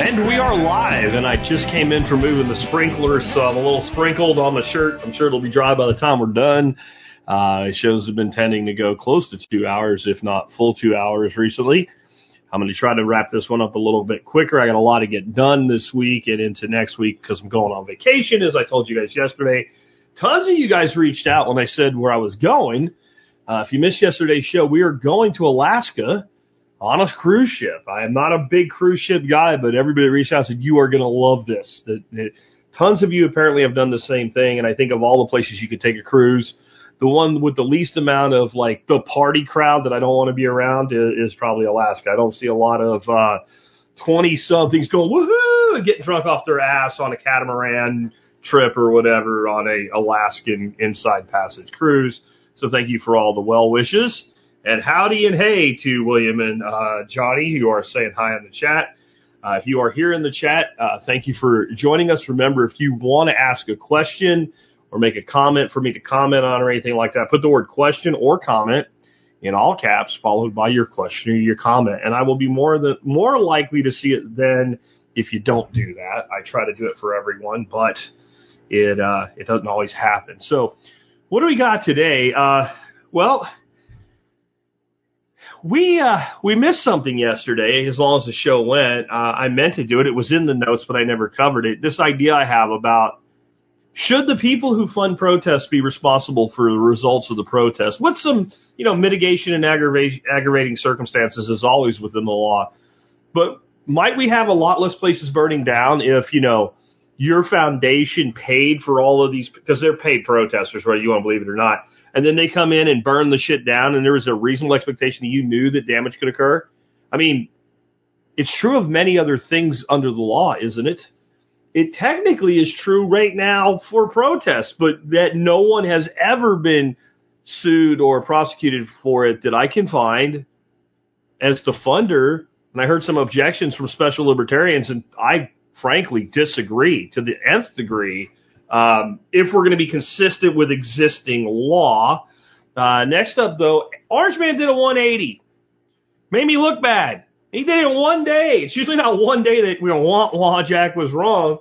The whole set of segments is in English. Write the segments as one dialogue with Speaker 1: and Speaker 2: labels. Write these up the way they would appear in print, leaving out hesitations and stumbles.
Speaker 1: And we are live, and I just came in from moving the sprinklers, so I'm a little sprinkled on the shirt. I'm sure it'll be dry by the time we're done. Shows have been tending to go close to 2 hours, if not full 2 hours recently. I'm going to try to wrap this one up a little bit quicker. I got a lot to get done this week and into next week because I'm going on vacation, as I told you guys yesterday. Tons of you guys reached out when I said where I was going. If you missed yesterday's show, we are going to Alaska on a cruise ship. I am not a big cruise ship guy, but everybody reached out and said, you are going to love this. Tons of you apparently have done the same thing, and I think of all the places you could take a cruise, the one with the least amount of, like, the party crowd that I don't want to be around is probably Alaska. I don't see a lot of 20-somethings going, woohoo, and getting drunk off their ass on a catamaran trip or whatever on a Alaskan Inside Passage cruise. So thank you for all the well wishes. And howdy and hey to William and Johnny, who are saying hi in the chat. If you are here in the chat, thank you for joining us. Remember, if you want to ask a question or make a comment for me to comment on or anything like that, put the word question or comment in all caps, followed by your question or your comment. And I will be more likely to see it then if you don't do that. I try to do it for everyone, but it doesn't always happen. So what do we got today? We missed something yesterday as long as the show went. I meant to do it. It was in the notes, but I never covered it. This idea I have about should the people who fund protests be responsible for the results of the protest with some, mitigation and aggravating circumstances as always within the law. But might we have a lot less places burning down if, your foundation paid for all of these, because they're paid protesters, whether you want to believe it or not. And then they come in and burn the shit down, and there was a reasonable expectation that you knew that damage could occur. I mean, it's true of many other things under the law, isn't it? It technically is true right now for protests, but that no one has ever been sued or prosecuted for it that I can find as the funder. And I heard some objections from special libertarians, and I frankly disagree to the nth degree. If we're going to be consistent with existing law. Next up, though, Orange Man did a 180. Made me look bad. He did it in one day. It's usually not one day that Jack was wrong.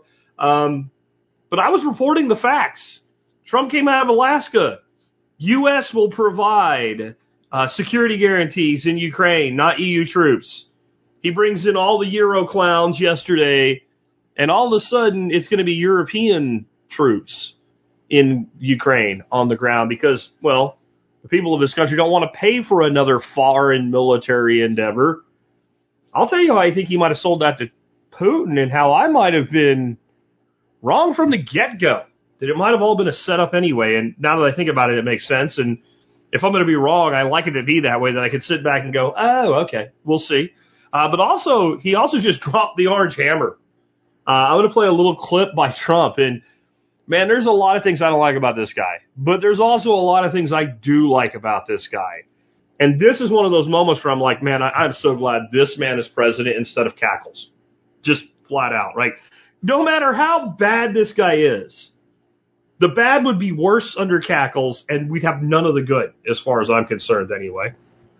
Speaker 1: But I was reporting the facts. Trump came out of Alaska. U.S. will provide security guarantees in Ukraine, not EU troops. He brings in all the Euro clowns yesterday, and all of a sudden it's going to be European troops in Ukraine on the ground because, well, the people of this country don't want to pay for another foreign military endeavor. I'll tell you how I think he might have sold that to Putin and how I might have been wrong from the get-go, that it might have all been a setup anyway. And now that I think about it, it makes sense. And if I'm going to be wrong, I like it to be that way, that I can sit back and go, oh, okay, we'll see. But also, he also just dropped the orange hammer. I'm going to play a little clip by Trump, and man, there's a lot of things I don't like about this guy, but there's also a lot of things I do like about this guy. And this is one of those moments where I'm like, man, I'm so glad this man is president instead of Cackles. Just flat out, right? No matter how bad this guy is, the bad would be worse under Cackles, and we'd have none of the good, as far as I'm concerned anyway.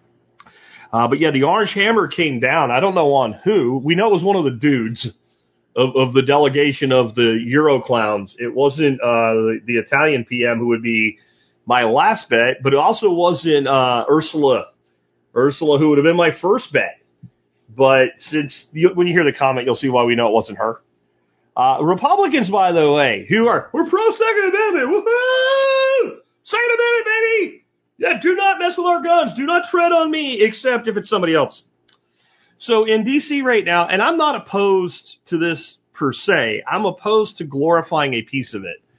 Speaker 1: But yeah, the orange hammer came down. I don't know on who. We know it was one of the dudes of the delegation of the Euro clowns. It wasn't the Italian PM, who would be my last bet, but it also wasn't Ursula, who would have been my first bet. But when you hear the comment, you'll see why we know it wasn't her. Republicans, by the way, we're pro Second Amendment. Woohoo! Second Amendment, baby! Yeah, do not mess with our guns. Do not tread on me, except if it's somebody else. So in D.C. right now, and I'm not opposed to this per se, I'm opposed to glorifying a piece of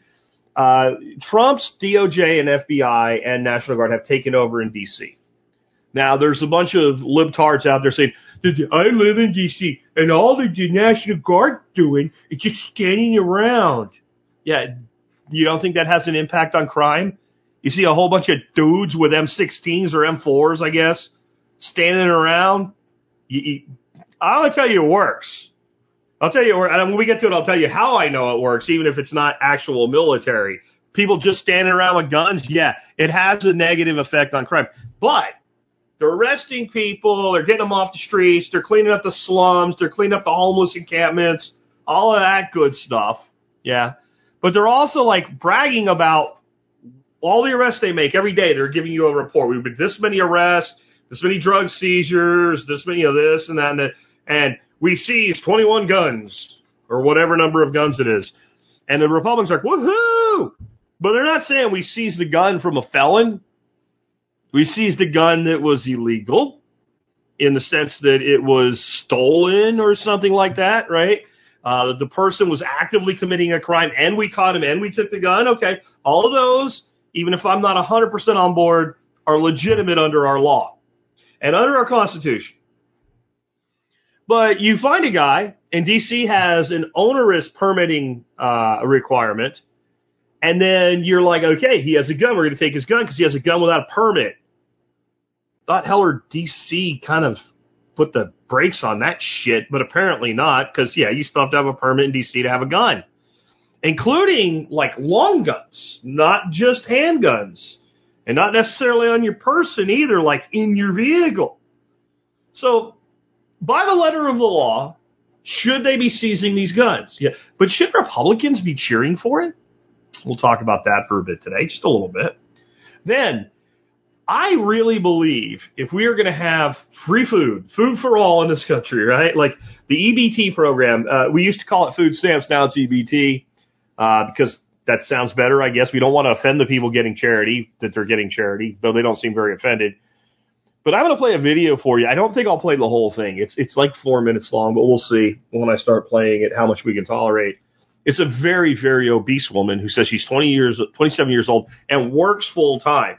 Speaker 1: it. Trump's DOJ and FBI and National Guard have taken over in D.C. Now, there's a bunch of libtards out there saying, I live in D.C., and all the National Guard doing is just standing around. Yeah, you don't think that has an impact on crime? You see a whole bunch of dudes with M16s or M4s, I guess, standing around. I'm going to tell you it works. I'll tell you, and when we get to it, I'll tell you how I know it works, even if it's not actual military. People just standing around with guns, yeah, it has a negative effect on crime. But They're arresting people. They're getting them off the streets. They're cleaning up the slums. They're cleaning up the homeless encampments. All of that good stuff. Yeah. But they're also like bragging about all the arrests they make every day. They're giving you a report. We've been this many arrests, this many drug seizures, this many of this and that and that. And we seized 21 guns or whatever number of guns it is. And the Republicans are like, woohoo! But they're not saying we seized the gun from a felon. We seized a gun that was illegal in the sense that it was stolen or something like that, right? The person was actively committing a crime and we caught him and we took the gun. Okay. All of those, even if I'm not 100% on board, are legitimate under our law and under our Constitution. But you find a guy, and D.C. has an onerous permitting requirement, and then you're like, okay, he has a gun. We're going to take his gun because he has a gun without a permit. Thought Heller D.C. kind of put the brakes on that shit, but apparently not because, yeah, you still have to have a permit in D.C. to have a gun, including like long guns, not just handguns, and not necessarily on your person either, like in your vehicle. So by the letter of the law, should they be seizing these guns? Yeah. But should Republicans be cheering for it? We'll talk about that for a bit today, just a little bit. Then, I really believe if we are going to have free food for all in this country, right? Like the EBT program, we used to call it food stamps, now it's EBT, because that sounds better, I guess. We don't want to offend the people getting charity, that they're getting charity, though they don't seem very offended. But I'm going to play a video for you. I don't think I'll play the whole thing. It's like 4 minutes long, but we'll see when I start playing it how much we can tolerate. It's a very, very obese woman who says she's 27 years old and works full time.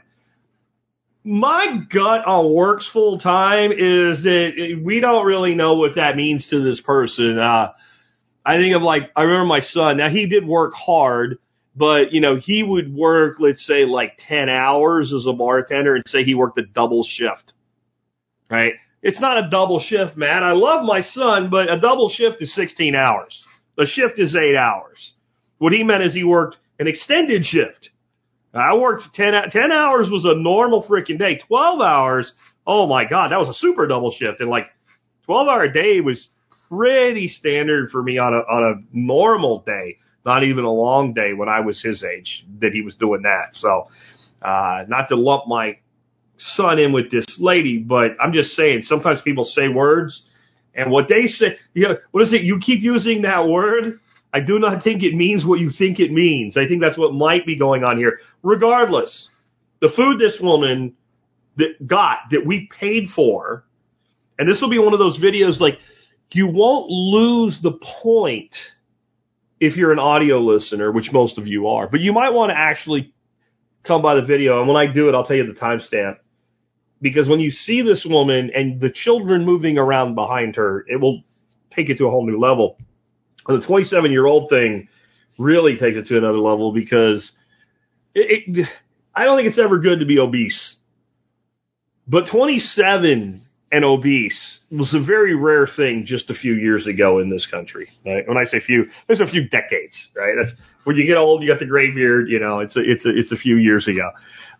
Speaker 1: My gut on works full time is that we don't really know what that means to this person. I think of like, I remember my son. Now he did work hard, but you know, he would work, let's say like 10 hours as a bartender and say he worked a double shift. Right? It's not a double shift, man. I love my son, but a double shift is 16 hours. A shift is 8 hours. What he meant is he worked an extended shift. I worked 10 hours was a normal freaking day. 12 hours, oh my God, that was a super double shift. And like 12-hour day was pretty standard for me on a normal day, not even a long day when I was his age that he was doing that. So, not to lump my son in with this lady, but I'm just saying sometimes people say words and what they say, you know, what is it? You keep using that word. I do not think it means what you think it means. I think that's what might be going on here. Regardless, the food this woman that we paid for, and this will be one of those videos like you won't lose the point if you're an audio listener, which most of you are, but you might want to actually come by the video. And when I do it, I'll tell you the timestamp. Because when you see this woman and the children moving around behind her, it will take it to a whole new level. And the 27-year-old thing really takes it to another level because I don't think it's ever good to be obese. But 27 and obese was a very rare thing just a few years ago in this country. Right? When I say few, there's a few decades, right? That's when you get old, you got the gray beard, you know, it's a few years ago.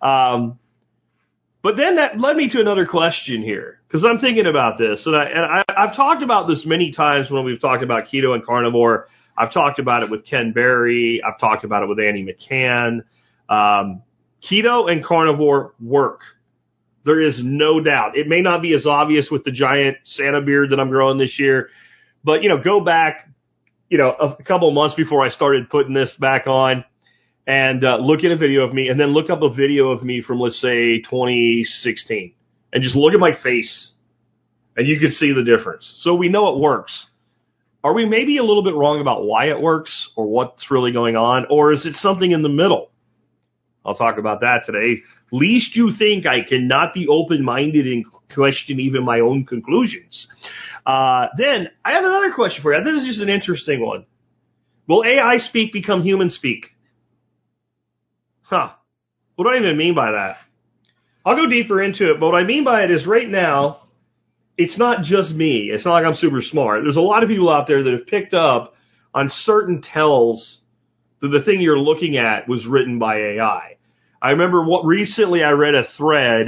Speaker 1: But then that led me to another question here, because I'm thinking about this, and I've talked about this many times when we've talked about keto and carnivore. I've talked about it with Ken Berry. I've talked about it with Andy McCann. Keto and carnivore work. There is no doubt. It may not be as obvious with the giant Santa beard that I'm growing this year, but, you know, go back, you know, a couple of months before I started putting this back on. And look at a video of me, and then look up a video of me from, let's say, 2016. And just look at my face, and you can see the difference. So we know it works. Are we maybe a little bit wrong about why it works, or what's really going on, or is it something in the middle? I'll talk about that today. Least you think I cannot be open-minded and question even my own conclusions. Then, I have another question for you. This is just an interesting one. Will AI speak become human speak? Huh. What do I even mean by that? I'll go deeper into it, but what I mean by it is right now, it's not just me. It's not like I'm super smart. There's a lot of people out there that have picked up on certain tells that the thing you're looking at was written by AI. I remember recently I read a thread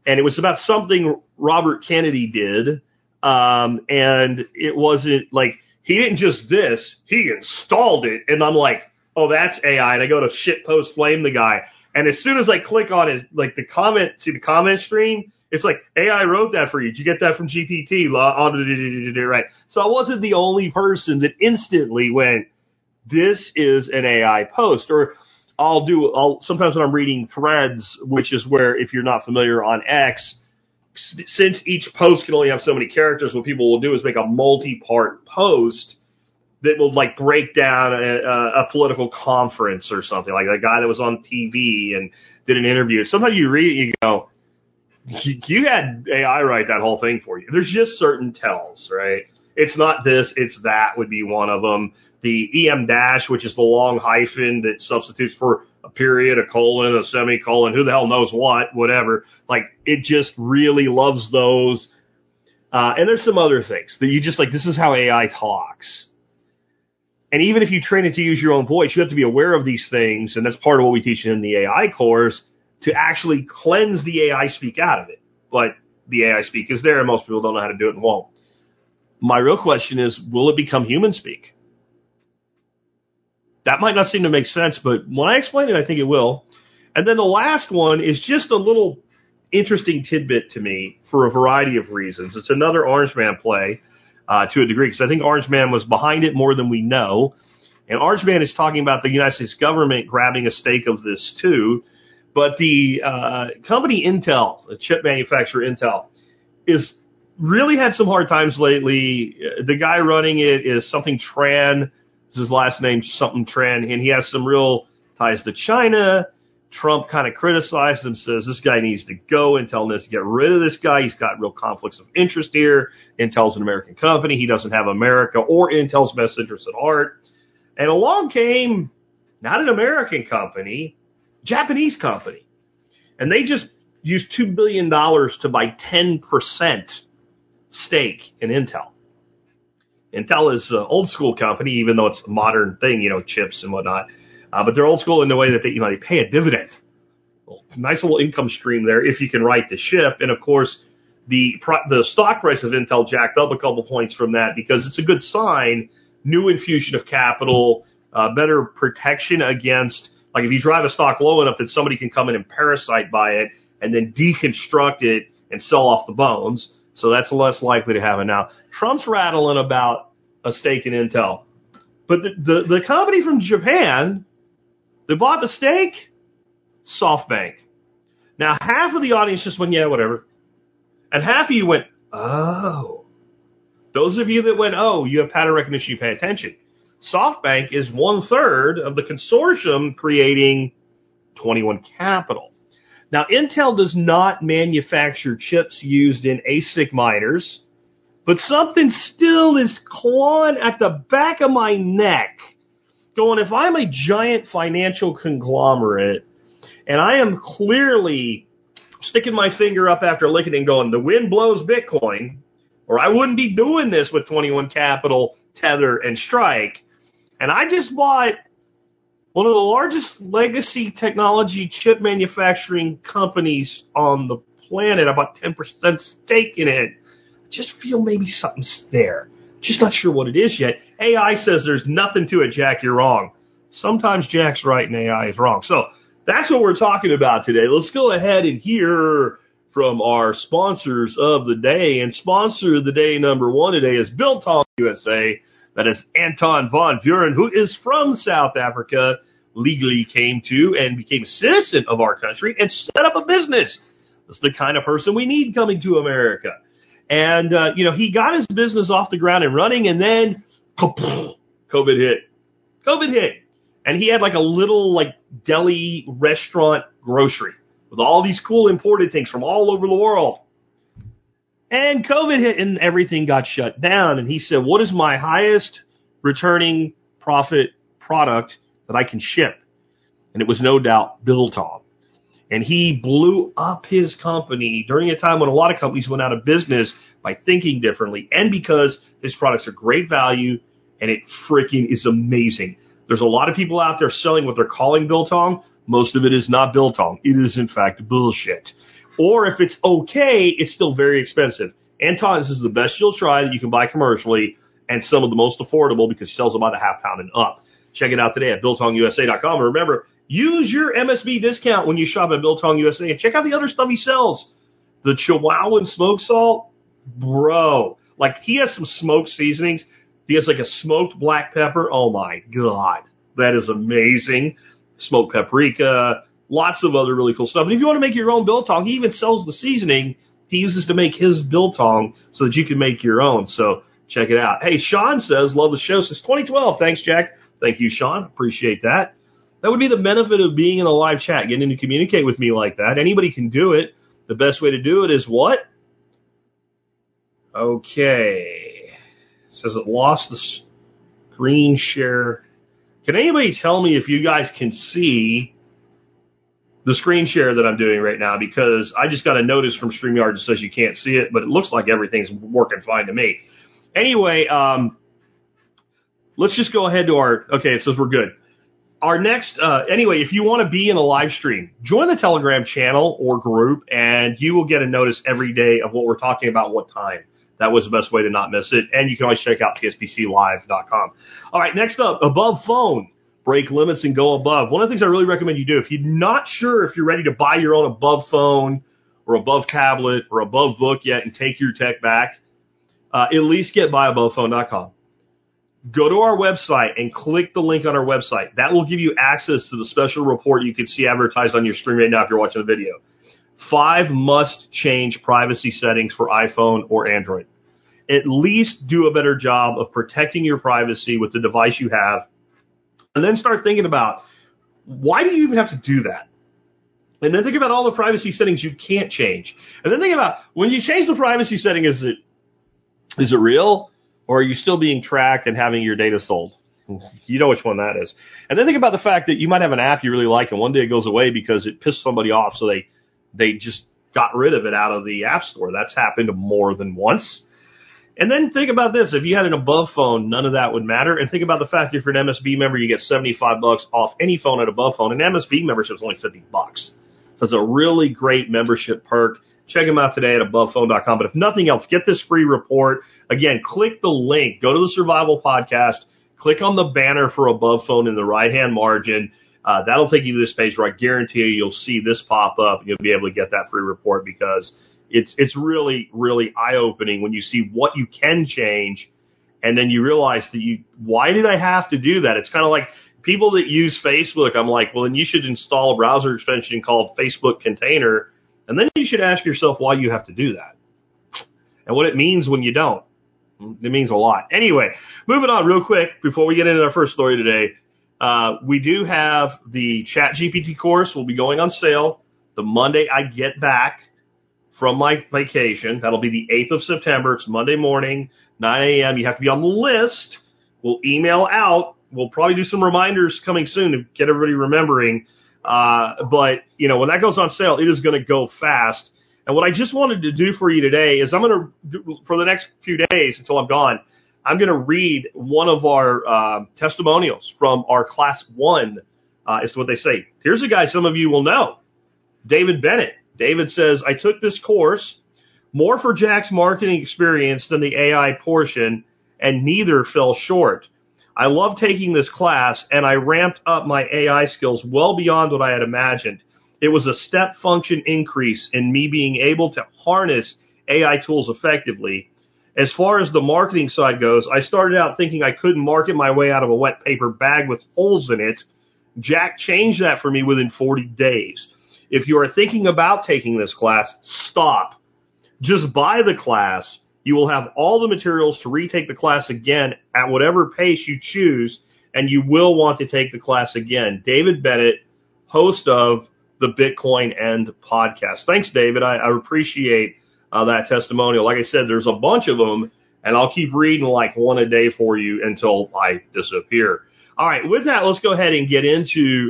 Speaker 1: and it was about something Robert Kennedy did. And it wasn't like, he didn't just he installed it. And I'm like, oh, that's AI. And I go to shitpost flame the guy. And as soon as I click on his, like the comment stream, it's like, AI wrote that for you. Did you get that from GPT? Right. So I wasn't the only person that instantly went, this is an AI post. Or sometimes when I'm reading threads, which is where, if you're not familiar on X, since each post can only have so many characters, what people will do is make a multi-part post that will like break down a political conference or something, like a guy that was on TV and did an interview. Sometimes you read it, you go, you had AI write that whole thing for you. There's just certain tells, right? It's not this, it's that would be one of them. The EM dash, which is the long hyphen that substitutes for a period, a colon, a semicolon, who the hell knows what, whatever. Like, it just really loves those. And there's some other things that you just like, this is how AI talks. And even if you train it to use your own voice, you have to be aware of these things. And that's part of what we teach in the AI course, to actually cleanse the AI speak out of it. But the AI speak is there, and most people don't know how to do it and won't. My real question is, will it become human speak? That might not seem to make sense, but when I explain it, I think it will. And then the last one is just a little interesting tidbit to me for a variety of reasons. It's another Orange Man play to a degree, because I think Orange Man was behind it more than we know. And Orange Man is talking about the United States government grabbing a stake of this too. But the company Intel, the chip manufacturer Intel, is really had some hard times lately. The guy running it is something Tran. His last name something Tran, and he has some real ties to China. Trump kind of criticized him, says this guy needs to go. Intel needs to get rid of this guy. He's got real conflicts of interest here. Intel's an American company. He doesn't have America or Intel's best interests at heart. And along came not an American company, Japanese company. And they just used $2 billion to buy 10% stake in Intel. Intel is an old school company, even though it's a modern thing, chips and whatnot. But they're old school in the way that they pay a dividend. Well, nice little income stream there if you can write the ship. And of course, the stock price of Intel jacked up a couple points from that, because it's a good sign. New infusion of capital, better protection against, like if you drive a stock low enough that somebody can come in and parasite buy it and then deconstruct it and sell off the bones. So that's less likely to happen. Now, Trump's rattling about a stake in Intel. But the company from Japan that bought the stake, SoftBank. Now, half of the audience just went, yeah, whatever. And half of you went, oh. Those of you that went, oh, you have pattern recognition, you pay attention. SoftBank is 1/3 of the consortium creating 21 Capital. Now, Intel does not manufacture chips used in ASIC miners, but something still is clawing at the back of my neck, going, if I'm a giant financial conglomerate, and I am clearly sticking my finger up after licking and going, the wind blows Bitcoin, or I wouldn't be doing this with 21 Capital, Tether, and Strike, and I just bought one of the largest legacy technology chip manufacturing companies on the planet, about 10% stake in it. I just feel maybe something's there. Just not sure what it is yet. AI says there's nothing to it, Jack, you're wrong. Sometimes Jack's right and AI is wrong. So that's what we're talking about today. Let's go ahead and hear from our sponsors of the day. And sponsor of the day number one today is Biltong USA. That is Anton von Vuren, who is from South Africa, legally came to and became a citizen of our country and set up a business. That's the kind of person we need coming to America. And, he got his business off the ground and running, and then COVID hit. And he had like a little deli restaurant grocery with all these cool imported things from all over the world. And COVID hit and everything got shut down. And he said, what is my highest returning profit product that I can ship? And it was no doubt Biltong. And he blew up his company during a time when a lot of companies went out of business by thinking differently, and because his products are great value and it freaking is amazing. There's a lot of people out there selling what they're calling Biltong. Most of it is not Biltong. It is, in fact, bullshit. Or if it's okay, it's still very expensive. Anton, this is the best you'll try that you can buy commercially and some of the most affordable because he sells them by the half pound and up. Check it out today at BiltongUSA.com. And remember, use your MSB discount when you shop at Biltong USA and check out the other stuff he sells. The Chihuahuan smoked salt, bro. Like, he has some smoked seasonings. He has like a smoked black pepper. Oh my God. That is amazing. Smoked paprika, lots of other really cool stuff. And if you want to make your own biltong, he even sells the seasoning he uses to make his biltong so that you can make your own. So check it out. Hey, Sean says, love the show since 2012. Thanks, Jack. Thank you, Sean. Appreciate that. That would be the benefit of being in a live chat, getting to communicate with me like that. Anybody can do it. The best way to do it is what? Okay. It says it lost the screen share. Can anybody tell me if you guys can see the screen share that I'm doing right now? Because I just got a notice from StreamYard that says you can't see it, but it looks like everything's working fine to me. Anyway, let's just go ahead to okay, it says we're good. Our next, anyway, if you want to be in a live stream, join the Telegram channel or group, and you will get a notice every day of what we're talking about, what time. That was the best way to not miss it. And you can always check out tspclive.com. All right, next up, above phone. Break limits and go above. One of the things I really recommend you do, if you're not sure if you're ready to buy your own above phone or above tablet or above book yet and take your tech back, at least get buyabovphone.com. Go to our website and click the link on our website. That will give you access to the special report you can see advertised on your screen right now if you're watching the video. 5 must-change privacy settings for iPhone or Android. At least do a better job of protecting your privacy with the device you have. And then start thinking about, why do you even have to do that? And then think about all the privacy settings you can't change. And then think about, when you change the privacy setting, is it real? Or are you still being tracked and having your data sold? You know which one that is. And then think about the fact that you might have an app you really like and one day it goes away because it pissed somebody off, so they just got rid of it out of the app store. That's happened more than once. And then think about this. If you had an above phone, none of that would matter. And think about the fact that if you're an MSB member, you get $75 off any phone at above phone. An MSB membership is only $50. So it's a really great membership perk. Check them out today at abovephone.com. But if nothing else, get this free report. Again, click the link. Go to the Survival Podcast. Click on the banner for Above Phone in the right-hand margin. That'll take you to this page where I guarantee you'll see this pop up and you'll be able to get that free report because it's really, really eye-opening when you see what you can change and then you realize that why did I have to do that? It's kind of like people that use Facebook. I'm like, well, then you should install a browser extension called Facebook Container, and then you should ask yourself why you have to do that and what it means when you don't. It means a lot. Anyway, moving on real quick before we get into our first story today. We do have the ChatGPT course will be going on sale the Monday I get back from my vacation. That'll be the 8th of September. It's Monday morning, 9 a.m. You have to be on the list. We'll email out. We'll probably do some reminders coming soon to get everybody remembering. But, when that goes on sale, it is going to go fast. And what I just wanted to do for you today is I'm going to, for the next few days until I'm gone, I'm going to read one of our testimonials from our Class 1 as to what they say. Here's a guy some of you will know, David Bennett. David says, I took this course more for Jack's marketing experience than the AI portion, and neither fell short. I love taking this class, and I ramped up my AI skills well beyond what I had imagined. It was a step function increase in me being able to harness AI tools effectively. As far as the marketing side goes, I started out thinking I couldn't market my way out of a wet paper bag with holes in it. Jack changed that for me within 40 days. If you are thinking about taking this class, stop. Just buy the class. You will have all the materials to retake the class again at whatever pace you choose, and you will want to take the class again. David Bennett, host of the Bitcoin End podcast. Thanks, David. I appreciate that testimonial. Like I said, there's a bunch of them, and I'll keep reading like one a day for you until I disappear. All right, with that, let's go ahead and get into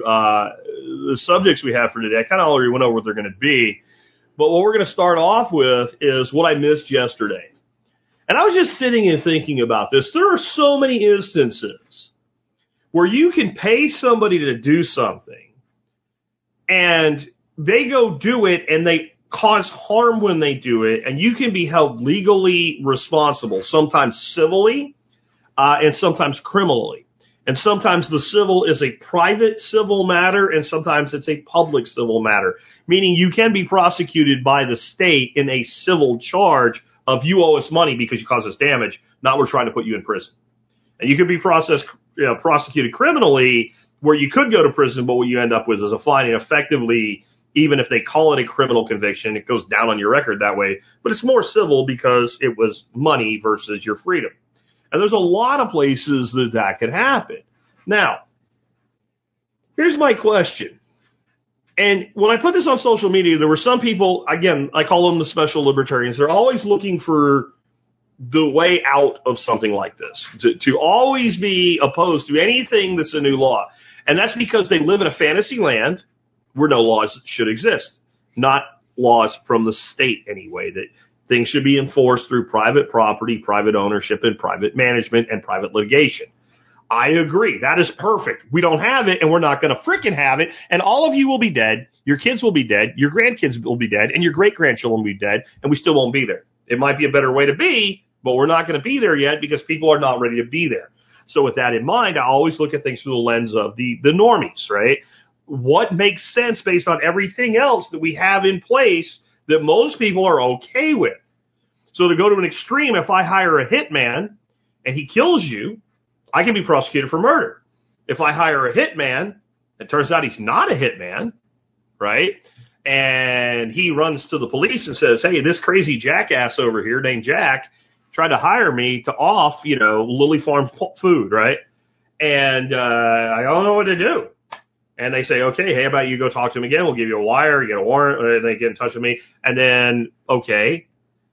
Speaker 1: the subjects we have for today. I kind of already went over what they're going to be, but what we're going to start off with is what I missed yesterday. And I was just sitting and thinking about this. There are so many instances where you can pay somebody to do something, and they go do it, and they cause harm when they do it, and you can be held legally responsible, sometimes civilly and sometimes criminally. And sometimes the civil is a private civil matter, and sometimes it's a public civil matter, meaning you can be prosecuted by the state in a civil charge of you owe us money because you caused us damage, not we're trying to put you in prison. And you could be prosecuted criminally where you could go to prison, but what you end up with is a fine, and effectively, even if they call it a criminal conviction, it goes down on your record that way. But it's more civil because it was money versus your freedom. And there's a lot of places that could happen. Now, here's my question. And when I put this on social media, there were some people, again, I call them the special libertarians. They're always looking for the way out of something like this, to always be opposed to anything that's a new law. And that's because they live in a fantasy land where no laws should exist, not laws from the state anyway, that things should be enforced through private property, private ownership, and private management and private litigation. I agree. That is perfect. We don't have it, and we're not going to frickin' have it, and all of you will be dead, your kids will be dead, your grandkids will be dead, and your great-grandchildren will be dead, and we still won't be there. It might be a better way to be, but we're not going to be there yet because people are not ready to be there. So with that in mind, I always look at things through the lens of the normies, right? What makes sense based on everything else that we have in place that most people are okay with? So to go to an extreme, if I hire a hitman and he kills you, I can be prosecuted for murder. If I hire a hitman, it turns out he's not a hitman, right? And he runs to the police and says, hey, this crazy jackass over here named Jack tried to hire me to off, Lily Farm food, right? And I don't know what to do. And they say, okay, hey, how about you go talk to him again? We'll give you a wire, you get a warrant, and they get in touch with me. And then, okay,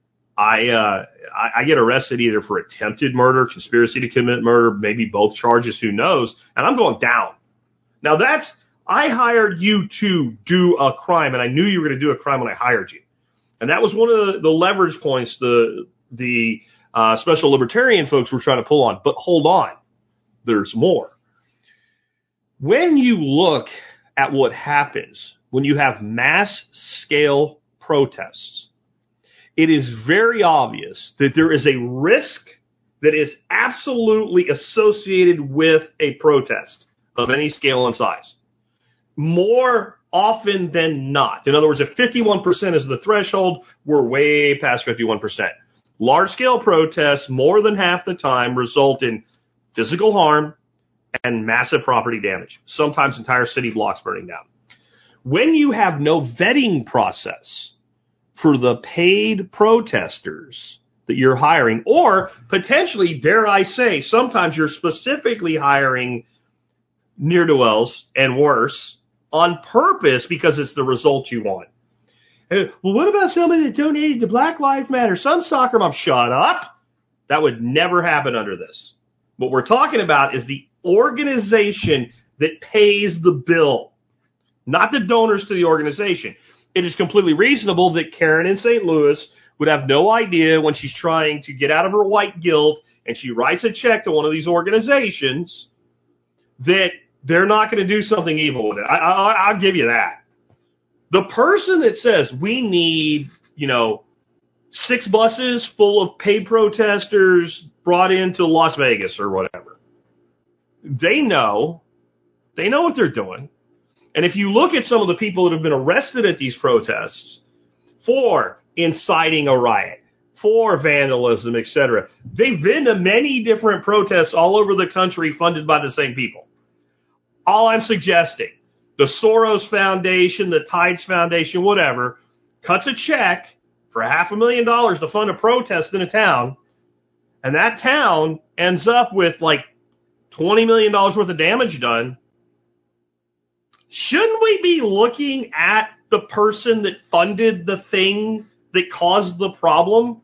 Speaker 1: I get arrested either for attempted murder, conspiracy to commit murder, maybe both charges, who knows? And I'm going down. Now I hired you to do a crime, and I knew you were going to do a crime when I hired you. And that was one of the leverage points the special libertarian folks were trying to pull on. But hold on, there's more. When you look at what happens when you have mass scale protests, it is very obvious that there is a risk that is absolutely associated with a protest of any scale and size. More often than not. In other words, if 51% is the threshold, we're way past 51%. Large-scale protests, more than half the time, result in physical harm and massive property damage, sometimes entire city blocks burning down. When you have no vetting process for the paid protesters that you're hiring, or potentially, dare I say, sometimes you're specifically hiring ne'er-do-wells and worse on purpose because it's the result you want. Well, what about somebody that donated to Black Lives Matter? Some soccer mom, shut up. That would never happen under this. What we're talking about is the organization that pays the bill, not the donors to the organization. It is completely reasonable that Karen in St. Louis would have no idea when she's trying to get out of her white guilt and she writes a check to one of these organizations that they're not going to do something evil with it. I'll give you that. The person that says we need, 6 buses full of paid protesters brought into Las Vegas or whatever, they know what they're doing. And if you look at some of the people that have been arrested at these protests for inciting a riot, for vandalism, etc., they've been to many different protests all over the country funded by the same people. All I'm suggesting, the Soros Foundation, the Tides Foundation, whatever, cuts a check for $500,000 to fund a protest in a town, and that town ends up with like $20 million worth of damage done. Shouldn't we be looking at the person that funded the thing that caused the problem?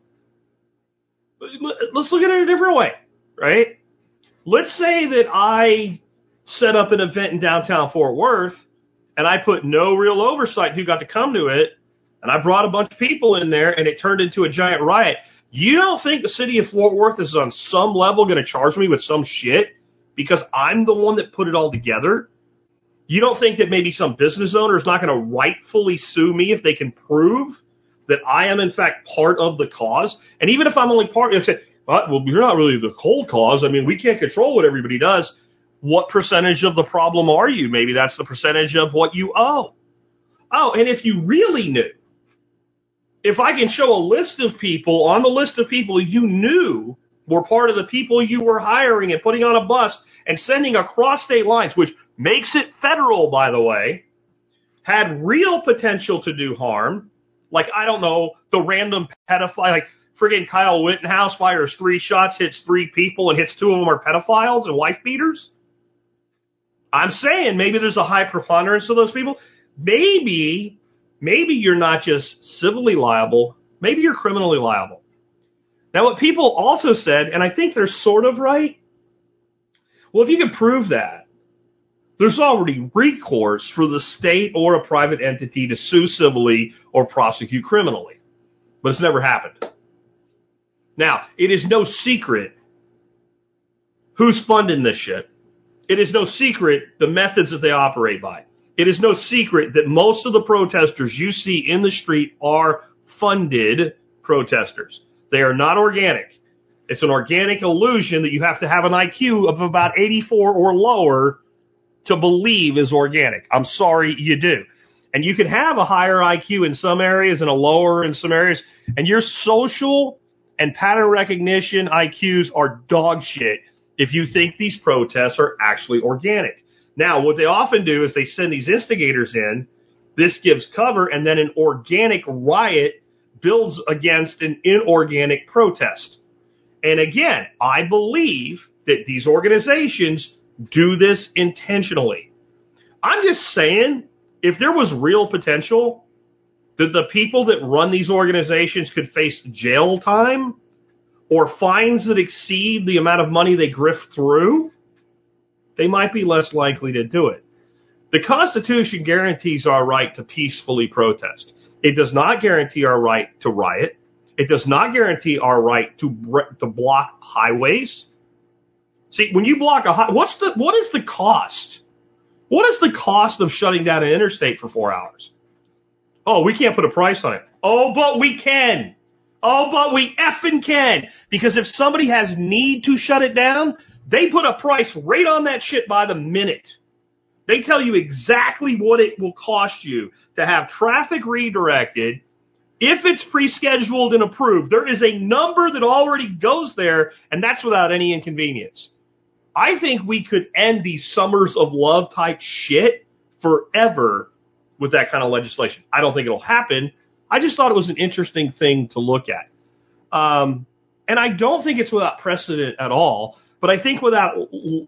Speaker 1: Let's look at it a different way, right? Let's say that I set up an event in downtown Fort Worth, and I put no real oversight who got to come to it, and I brought a bunch of people in there, and it turned into a giant riot. You don't think the city of Fort Worth is on some level going to charge me with some shit because I'm the one that put it all together? You don't think that maybe some business owner is not going to rightfully sue me if they can prove that I am, in fact, part of the cause. And even if I'm only part, you say, well, you're not really the cold cause. I mean, we can't control what everybody does. What percentage of the problem are you? Maybe that's the percentage of what you owe. Oh, and if you really knew, if I can show a list of people, on the list of people you knew were part of the people you were hiring and putting on a bus and sending across state lines, which makes it federal, by the way, had real potential to do harm, like, I don't know, the random pedophile, like friggin' Kyle Rittenhouse fires 3 shots, hits 3 people, and hits 2 of them are pedophiles and wife beaters. I'm saying maybe there's a high preponderance of those people. Maybe you're not just civilly liable, maybe you're criminally liable. Now, what people also said, and I think they're sort of right, well, if you can prove that, there's already recourse for the state or a private entity to sue civilly or prosecute criminally. But it's never happened. Now, it is no secret who's funding this shit. It is no secret the methods that they operate by. It is no secret that most of the protesters you see in the street are funded protesters. They are not organic. It's an organic illusion that you have to have an IQ of about 84 or lower to believe is organic. I'm sorry, you do. And you can have a higher IQ in some areas and a lower in some areas, and your social and pattern recognition IQs are dog shit if you think these protests are actually organic. Now, what they often do is they send these instigators in, this gives cover, and then an organic riot builds against an inorganic protest. And again, I believe that these organizations do this intentionally. I'm just saying, if there was real potential that the people that run these organizations could face jail time or fines that exceed the amount of money they grift through, they might be less likely to do it. The Constitution guarantees our right to peacefully protest. It does not guarantee our right to riot. It does not guarantee our right to block highways. See, when you block what is the cost? What is the cost of shutting down an interstate for 4 hours? Oh, we can't put a price on it. Oh, but we can. Oh, but we effing can. Because if somebody has need to shut it down, they put a price right on that shit by the minute. They tell you exactly what it will cost you to have traffic redirected. If it's pre-scheduled and approved, there is a number that already goes there, and that's without any inconvenience. I think we could end these summers of love type shit forever with that kind of legislation. I don't think it'll happen. I just thought it was an interesting thing to look at. And I don't think it's without precedent at all, but I think without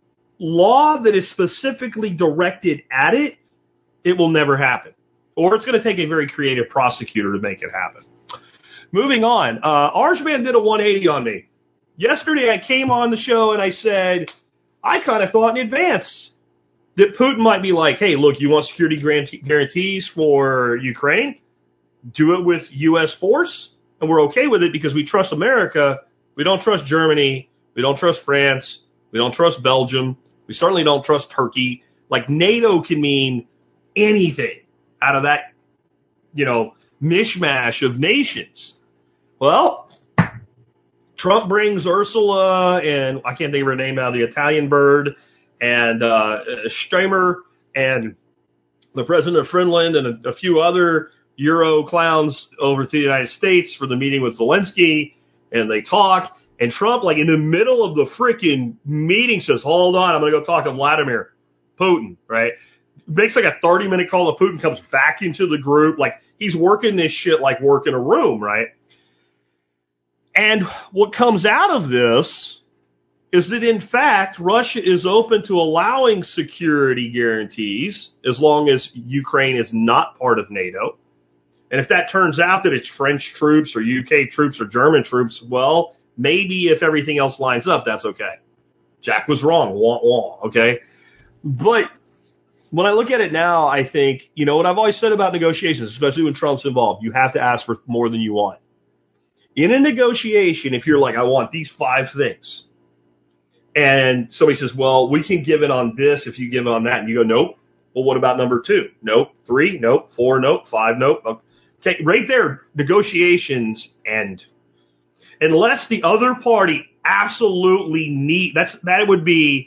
Speaker 1: law that is specifically directed at it, it will never happen. Or it's going to take a very creative prosecutor to make it happen. Moving on, Arshman did a 180 on me. Yesterday I came on the show and I said, I kind of thought in advance that Putin might be like, hey, look, you want security guarantees for Ukraine? Do it with U.S. force, and we're okay with it because we trust America. We don't trust Germany. We don't trust France. We don't trust Belgium. We certainly don't trust Turkey. Like, NATO can mean anything out of that, mishmash of nations. Well, Trump brings Ursula and I can't think of her name now, the Italian bird, and Steimer and the president of Finland and a few other Euro clowns over to the United States for the meeting with Zelensky, and they talk. And Trump, like in the middle of the freaking meeting, says, hold on, I'm going to go talk to Vladimir Putin, right? Makes like a 30-minute call to Putin, comes back into the group. Like, he's working this shit like working a room, right? And what comes out of this is that, in fact, Russia is open to allowing security guarantees as long as Ukraine is not part of NATO. And if that turns out that it's French troops or UK troops or German troops, well, maybe if everything else lines up, that's okay. Jack was wrong. Wah, wah, okay? But when I look at it now, I think, what I've always said about negotiations, especially when Trump's involved, you have to ask for more than you want. In a negotiation, if you're like, I want these 5 things, and somebody says, well, we can give it on this if you give it on that, and you go, nope. Well, what about number 2? Nope. 3? Nope. 4? Nope. 5? Nope. Okay, right there, negotiations end. Unless the other party absolutely that would be,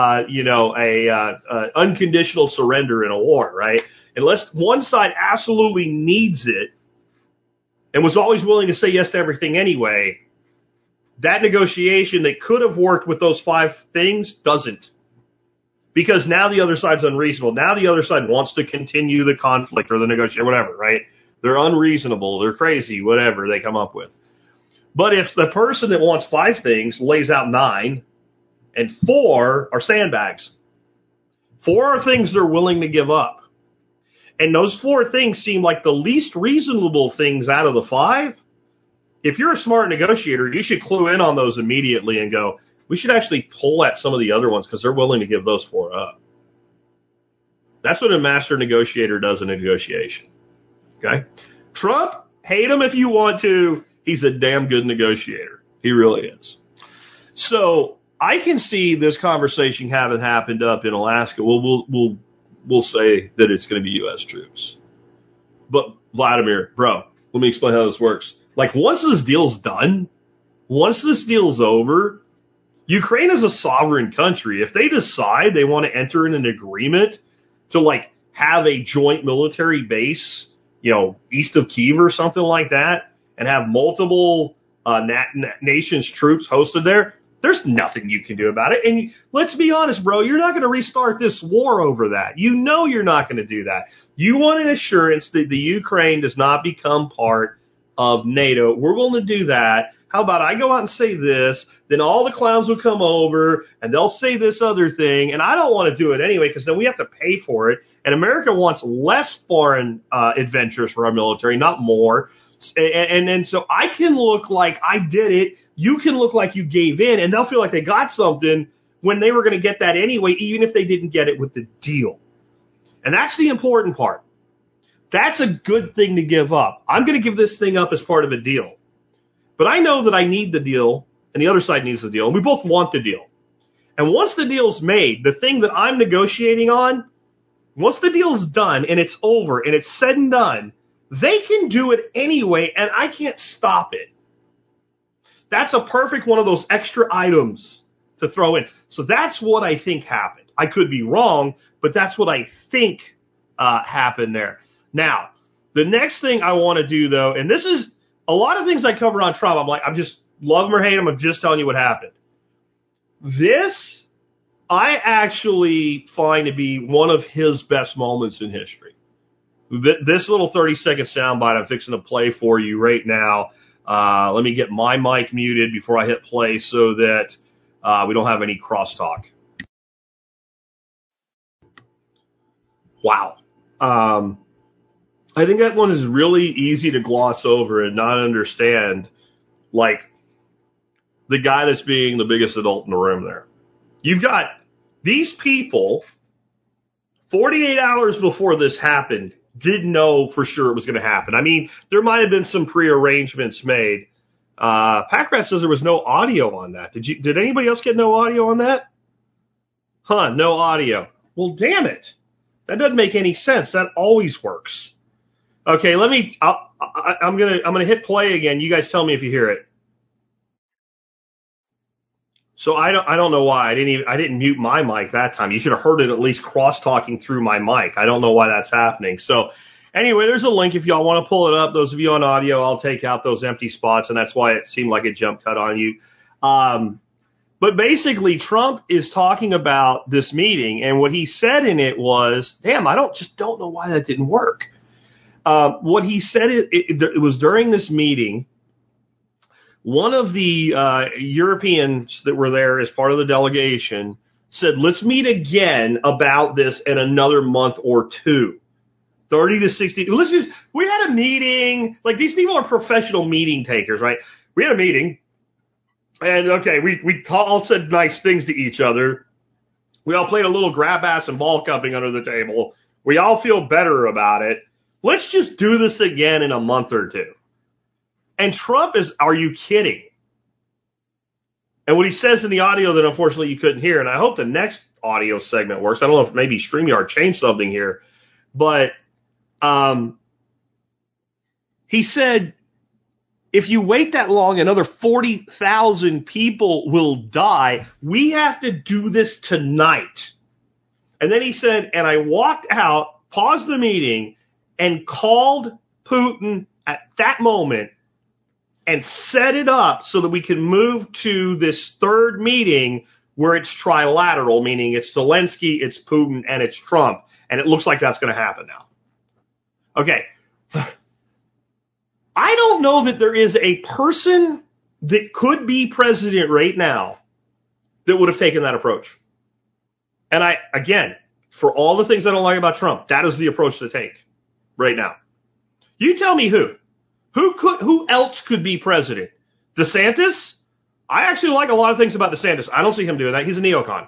Speaker 1: unconditional surrender in a war, right? Unless one side absolutely needs it and was always willing to say yes to everything anyway, that negotiation that could have worked with those 5 things doesn't. Because now the other side's unreasonable. Now the other side wants to continue the conflict or the negotiation, whatever, right? They're unreasonable. They're crazy, whatever they come up with. But if the person that wants 5 things lays out 9 and 4 are sandbags, 4 are things they're willing to give up. And those 4 things seem like the least reasonable things out of the 5. If you're a smart negotiator, you should clue in on those immediately and go, we should actually pull at some of the other ones because they're willing to give those 4 up. That's what a master negotiator does in a negotiation. Okay? Trump, hate him if you want to. He's a damn good negotiator. He really is. So I can see this conversation having happened up in Alaska. Well, we'll say that it's going to be U.S. troops. But Vladimir, bro, let me explain how this works. Like, once this deal's done, once this deal's over, Ukraine is a sovereign country. If they decide they want to enter in an agreement to, like, have a joint military base, east of Kyiv or something like that, and have multiple nations' troops hosted there, there's nothing you can do about it. And let's be honest, bro, you're not going to restart this war over that. You know you're not going to do that. You want an assurance that the Ukraine does not become part of NATO. We're willing to do that. How about I go out and say this, then all the clowns will come over, and they'll say this other thing, and I don't want to do it anyway because then we have to pay for it. And America wants less foreign adventures for our military, not more. And so I can look like I did it. You can look like you gave in, and they'll feel like they got something when they were going to get that anyway, even if they didn't get it with the deal. And that's the important part. That's a good thing to give up. I'm going to give this thing up as part of a deal. But I know that I need the deal, and the other side needs the deal, and we both want the deal. And once the deal's made, the thing that I'm negotiating on, once the deal's done and it's over and it's said and done, they can do it anyway, and I can't stop it. That's a perfect one of those extra items to throw in. So that's what I think happened. I could be wrong, but that's what I think happened there. Now, the next thing I want to do, though, and this is a lot of things I cover on Trump, I'm just love him or hate him, I'm just telling you what happened. This, I actually find to be one of his best moments in history. This little 30-second soundbite I'm fixing to play for you right now. Let me get my mic muted before I hit play so that we don't have any crosstalk. Wow. I think that one is really easy to gloss over and not understand, like, the guy that's being the biggest adult in the room there. You've got these people, 48 hours before this happened, didn't know for sure it was going to happen. I mean, there might have been some prearrangements made. Packrat says there was no audio on that. Did anybody else get no audio on that? No audio. Well, damn it. That doesn't make any sense. That always works. Okay, I'm gonna hit play again. You guys tell me if you hear it. So I don't know why I didn't mute my mic that time. You should have heard it at least cross-talking through my mic. I don't know why that's happening. So anyway, there's a link if y'all want to pull it up. Those of you on audio, I'll take out those empty spots, and that's why it seemed like a jump cut on you. But basically, Trump is talking about this meeting, and what he said in it was, damn, I don't know why that didn't work. What he said, it was during this meeting, one of the Europeans that were there as part of the delegation said, let's meet again about this in another month or two. 30 to 60. We had a meeting. Like, these people are professional meeting takers, right? We had a meeting. And, okay, we all said nice things to each other. We all played a little grab ass and ball cupping under the table. We all feel better about it. Let's just do this again in a month or two. And Trump is, are you kidding? And what he says in the audio that unfortunately you couldn't hear, and I hope the next audio segment works. I don't know if maybe StreamYard changed something here, but He said, if you wait that long, another 40,000 people will die. We have to do this tonight. And then he said, and I walked out, paused the meeting, and called Putin at that moment and set it up so that we can move to this third meeting where it's trilateral, meaning it's Zelensky, it's Putin, and it's Trump. And it looks like that's going to happen now. Okay. I don't know that there is a person that could be president right now that would have taken that approach. And again, for all the things I don't like about Trump, that is the approach to take right now. You tell me who. Who else could be president? DeSantis? I actually like a lot of things about DeSantis. I don't see him doing that. He's a neocon.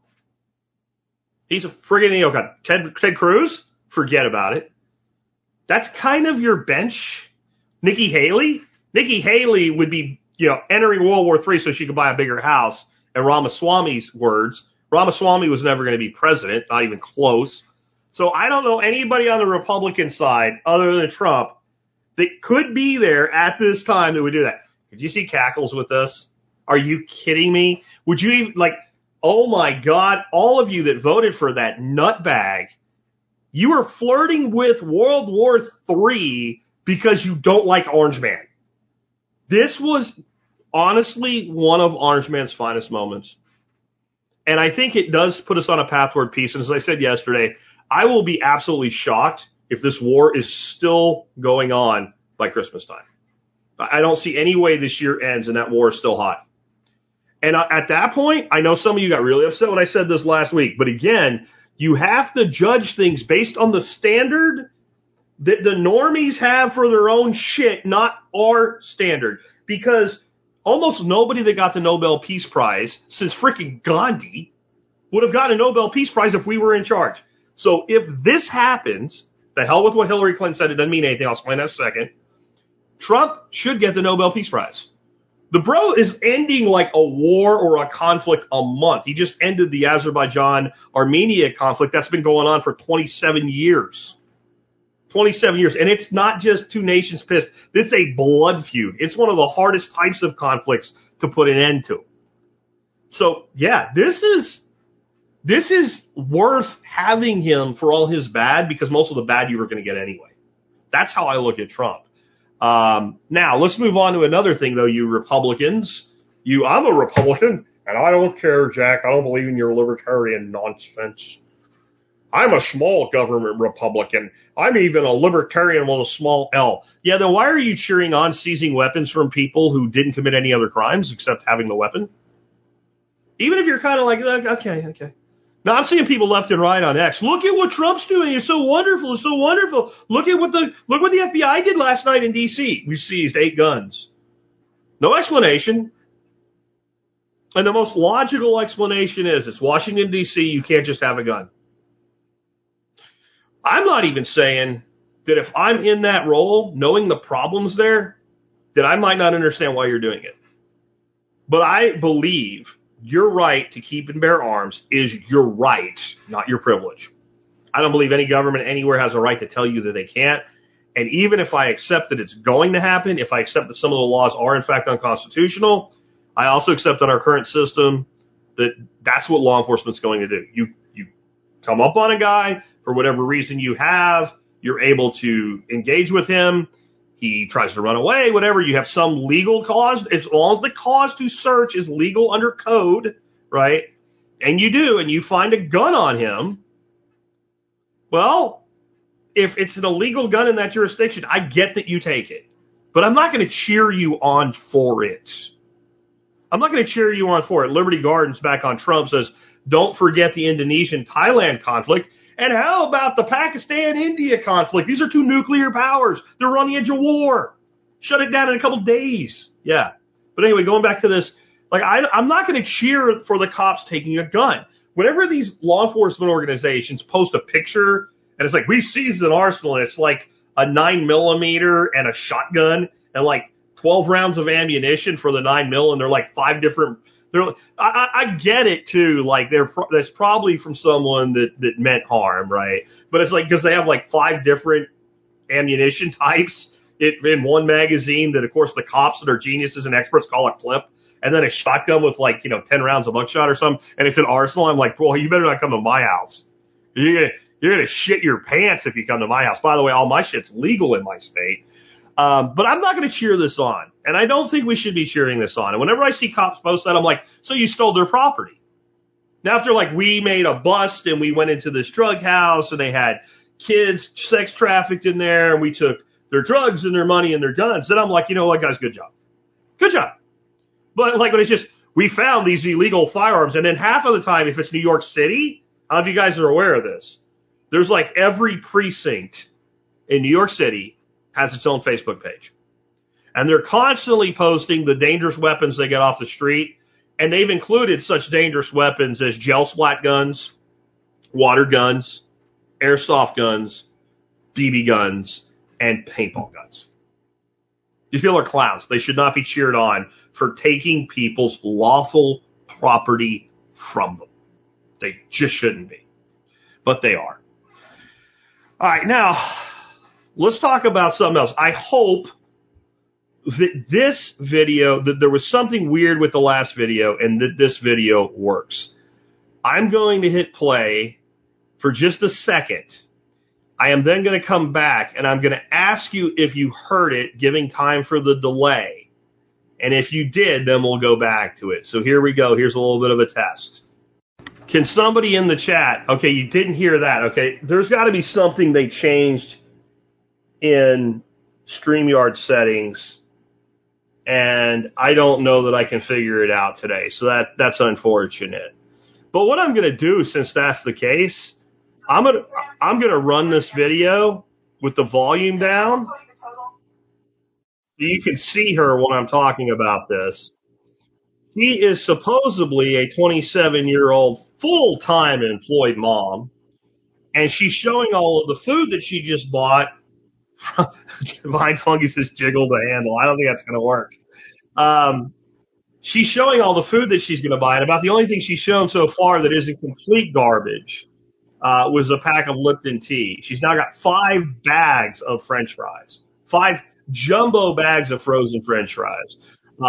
Speaker 1: He's a friggin' neocon. Ted Cruz? Forget about it. That's kind of your bench. Nikki Haley? Nikki Haley would be, entering World War III so she could buy a bigger house. In Ramaswamy's words, Ramaswamy was never going to be president, not even close. So I don't know anybody on the Republican side other than Trump that could be there at this time that would do that. Could you see Cackles with this? Are you kidding me? Would you even, oh my God, all of you that voted for that nutbag, you are flirting with World War III because you don't like Orange Man. This was honestly one of Orange Man's finest moments. And I think it does put us on a path toward peace. And as I said yesterday, I will be absolutely shocked if this war is still going on by Christmas time. I don't see any way this year ends and that war is still hot. And at that point, I know some of you got really upset when I said this last week. But again, you have to judge things based on the standard that the normies have for their own shit, not our standard. Because almost nobody that got the Nobel Peace Prize since freaking Gandhi would have gotten a Nobel Peace Prize if we were in charge. So if this happens, the hell with what Hillary Clinton said, it doesn't mean anything. I'll explain that in a second. Trump should get the Nobel Peace Prize. The bro is ending like a war or a conflict a month. He just ended the Azerbaijan-Armenia conflict that's been going on for 27 years. 27 years. And it's not just two nations pissed. It's a blood feud. It's one of the hardest types of conflicts to put an end to. So, yeah, this is worth having him for all his bad because most of the bad you were going to get anyway. That's how I look at Trump. Now, let's move on to another thing, though, you Republicans. I'm a Republican, and I don't care, Jack. I don't believe in your libertarian nonsense. I'm a small government Republican. I'm even a libertarian with a small L. Yeah, then why are you cheering on seizing weapons from people who didn't commit any other crimes except having the weapon? Even if you're kind of like, okay. Now, I'm seeing people left and right on X. Look at what Trump's doing. It's so wonderful. It's so wonderful. Look what the FBI did last night in D.C. We seized 8 guns. No explanation. And the most logical explanation is it's Washington, D.C. You can't just have a gun. I'm not even saying that if I'm in that role, knowing the problems there, that I might not understand why you're doing it. But I believe your right to keep and bear arms is your right, not your privilege. I don't believe any government anywhere has a right to tell you that they can't. And even if I accept that it's going to happen, if I accept that some of the laws are in fact unconstitutional, I also accept in our current system that that's what law enforcement's going to do. You come up on a guy for whatever reason you have, you're able to engage with him. He tries to run away, whatever. You have some legal cause. As long as the cause to search is legal under code, right? And you do, and you find a gun on him. Well, if it's an illegal gun in that jurisdiction, I get that you take it. But I'm not going to cheer you on for it. I'm not going to cheer you on for it. Liberty Gardens back on Trump says, don't forget the Indonesian-Thailand conflict. And how about the Pakistan-India conflict? These are 2 nuclear powers. They're on the edge of war. Shut it down in a couple days. Yeah. But anyway, going back to this, I'm not going to cheer for the cops taking a gun. Whenever these law enforcement organizations post a picture, and it's like, we seized an arsenal, and it's like a 9mm and a shotgun, and like 12 rounds of ammunition for the 9mm, and they're like 5 different... I get it too. Like that's probably from someone that meant harm, right? But it's like because they have like 5 different ammunition types. it in one magazine that, of course, the cops that are geniuses and experts call a clip, and then a shotgun with 10 rounds of buckshot or something, and it's an arsenal. I'm like, well, you better not come to my house. You're gonna shit your pants if you come to my house. By the way, all my shit's legal in my state. But I'm not going to cheer this on, and I don't think we should be cheering this on. And whenever I see cops post that, I'm like, so you stole their property. Now, if they're like, we made a bust and we went into this drug house and they had kids sex trafficked in there and we took their drugs and their money and their guns, then I'm like, you know what, guys, good job. Good job. But when it's just, we found these illegal firearms, and then half of the time, if it's New York City, I don't know if you guys are aware of this, there's every precinct in New York City has its own Facebook page. And they're constantly posting the dangerous weapons they get off the street. And they've included such dangerous weapons as gel splat guns, water guns, airsoft guns, BB guns, and paintball guns. These people are clowns. They should not be cheered on for taking people's lawful property from them. They just shouldn't be. But they are. All right, now, let's talk about something else. I hope that this video, that there was something weird with the last video and that this video works. I'm going to hit play for just a second. I am then going to come back and I'm going to ask you if you heard it, giving time for the delay. And if you did, then we'll go back to it. So here we go. Here's a little bit of a test. Can somebody in the chat, okay, you didn't hear that, okay, there's got to be something they changed in StreamYard settings, and I don't know that I can figure it out today, so that's unfortunate. But what I'm going to do, since that's the case, I'm gonna run this video with the volume down, so you can see her when I'm talking about this. She is supposedly a 27-year-old full-time employed mom, and she's showing all of the food that she just bought. Divine Funky says jiggle the handle. I don't think that's going to work. She's showing all the food that she's going to buy, and about the only thing she's shown so far that isn't complete garbage was a pack of Lipton tea. She's now got 5 bags of French fries, 5 jumbo bags of frozen French fries.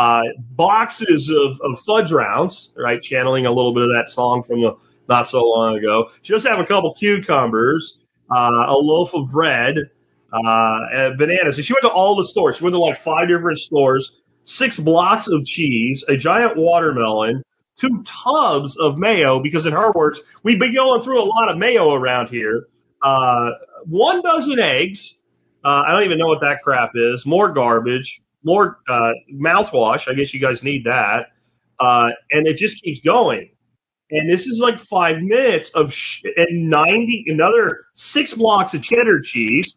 Speaker 1: Boxes of fudge rounds, right? Channeling a little bit of that song from not so long ago. She does have a couple cucumbers, a loaf of bread, and bananas. And she went to all the stores. She went to 5 different stores, 6 blocks of cheese, a giant watermelon, 2 tubs of mayo, because in her words, we've been going through a lot of mayo around here. 1 dozen eggs. I don't even know what that crap is. More garbage. More mouthwash. I guess you guys need that. And it just keeps going. And this is 5 minutes of and another 6 blocks of cheddar cheese,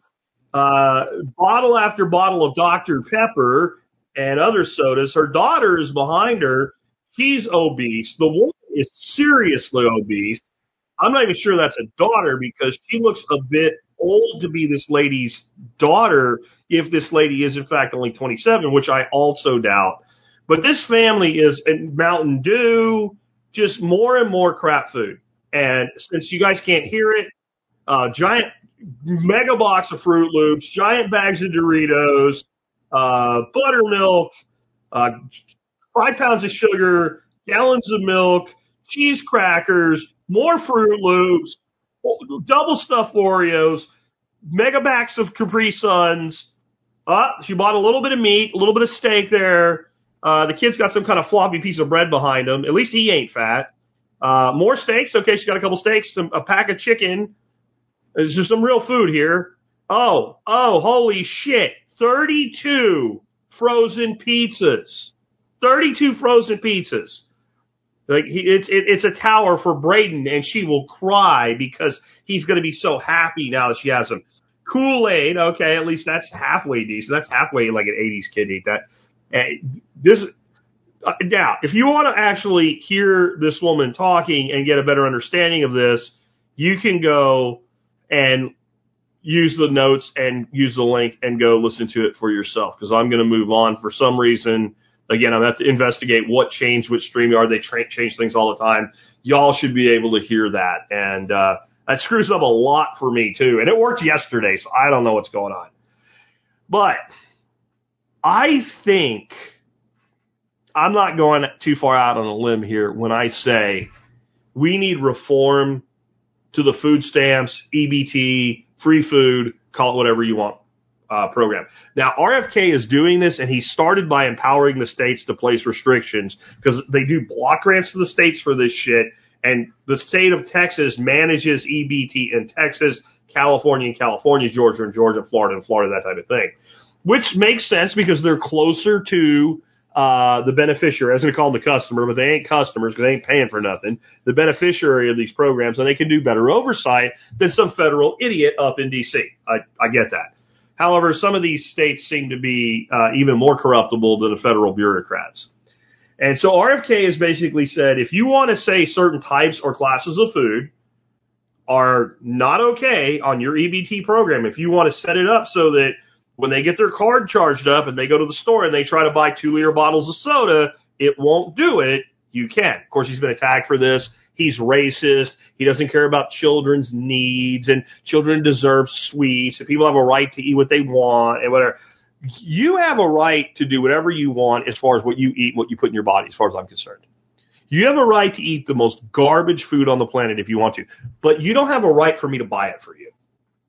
Speaker 1: bottle after bottle of Dr. Pepper and other sodas. Her daughter is behind her. She's obese. The woman is seriously obese. I'm not even sure that's a daughter because she looks a bit old to be this lady's daughter, if this lady is in fact only 27, which I also doubt. But this family is in Mountain Dew, just more and more crap food. And since you guys can't hear it, giant mega box of Fruit Loops, giant bags of Doritos, buttermilk, 5 pounds of sugar, gallons of milk, cheese crackers, more Fruit Loops, double stuffed Oreos, mega packs of Capri Suns. She bought a little bit of meat, a little bit of steak there. The kid's got some kind of floppy piece of bread behind him. At least he ain't fat. More steaks. Okay, she's got a couple steaks, a pack of chicken. There's just some real food here. Oh, holy shit. 32 frozen pizzas. 32 frozen pizzas. It's a tower for Braden, and she will cry because he's going to be so happy now that she has him. Kool-Aid, okay, at least that's halfway decent. That's halfway like an 80s kid eat that. Now, if you want to actually hear this woman talking and get a better understanding of this, you can go and use the notes and use the link and go listen to it for yourself, because I'm going to move on. For some reason, again, I'm going to have to investigate what changed with StreamYard. They change things all the time. Y'all should be able to hear that. And that screws up a lot for me, too. And it worked yesterday, so I don't know what's going on. But I think I'm not going too far out on a limb here when I say we need reform to the food stamps, EBT, free food, call it whatever you want, program. Now, RFK is doing this, and he started by empowering the states to place restrictions because they do block grants to the states for this shit, and the state of Texas manages EBT in Texas, California, Georgia, Florida, that type of thing, which makes sense because they're closer to the beneficiary. I was going to call them the customer, but they ain't customers because they ain't paying for nothing. The beneficiary of these programs, and they can do better oversight than some federal idiot up in D.C. I get that. However, some of these states seem to be even more corruptible than the federal bureaucrats. And so RFK has basically said, if you want to say certain types or classes of food are not okay on your EBT program, if you want to set it up so that when they get their card charged up and they go to the store and they try to buy 2-liter bottles of soda, it won't do it, you can. Of course, he's been attacked for this. He's racist. He doesn't care about children's needs, and children deserve sweets, and people have a right to eat what they want and whatever. You have a right to do whatever you want as far as what you eat, what you put in your body, as far as I'm concerned. You have a right to eat the most garbage food on the planet if you want to, but you don't have a right for me to buy it for you.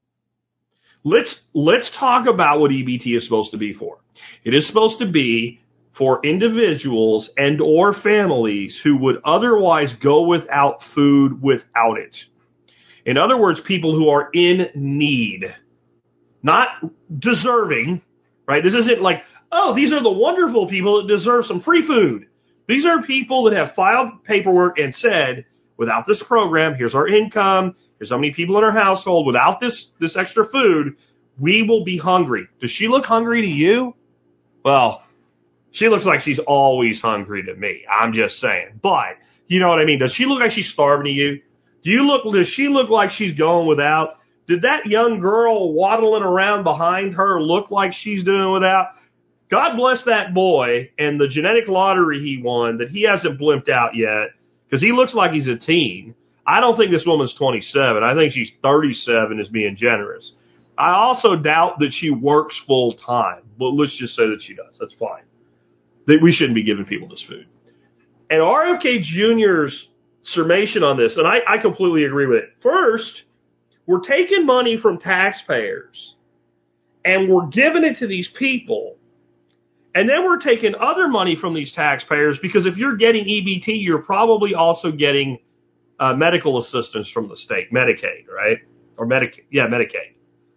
Speaker 1: Let's talk about what EBT is supposed to be for. It is supposed to be for individuals and or families who would otherwise go without food without it. In other words, people who are in need, not deserving, right? This isn't like, oh, these are the wonderful people that deserve some free food. These are people that have filed paperwork and said, without this program, here's our income, here's how many people in our household, without this extra food, we will be hungry. Does she look hungry to you? Well, she looks like she's always hungry to me. I'm just saying. But, you know what I mean? Does she look like she's starving to you? Does she look like she's going without? Did that young girl waddling around behind her look like she's doing without? God bless that boy and the genetic lottery he won that he hasn't blimped out yet because he looks like he's a teen. I don't think this woman's 27. I think she's 37 is being generous. I also doubt that she works full time, but let's just say that she does. That's fine. That we shouldn't be giving people this food. And RFK Jr.'s summation on this, and I completely agree with it. First, we're taking money from taxpayers and we're giving it to these people. And then we're taking other money from these taxpayers because if you're getting EBT, you're probably also getting medical assistance from the state, Medicaid, right? Or Medicaid. Yeah, Medicaid.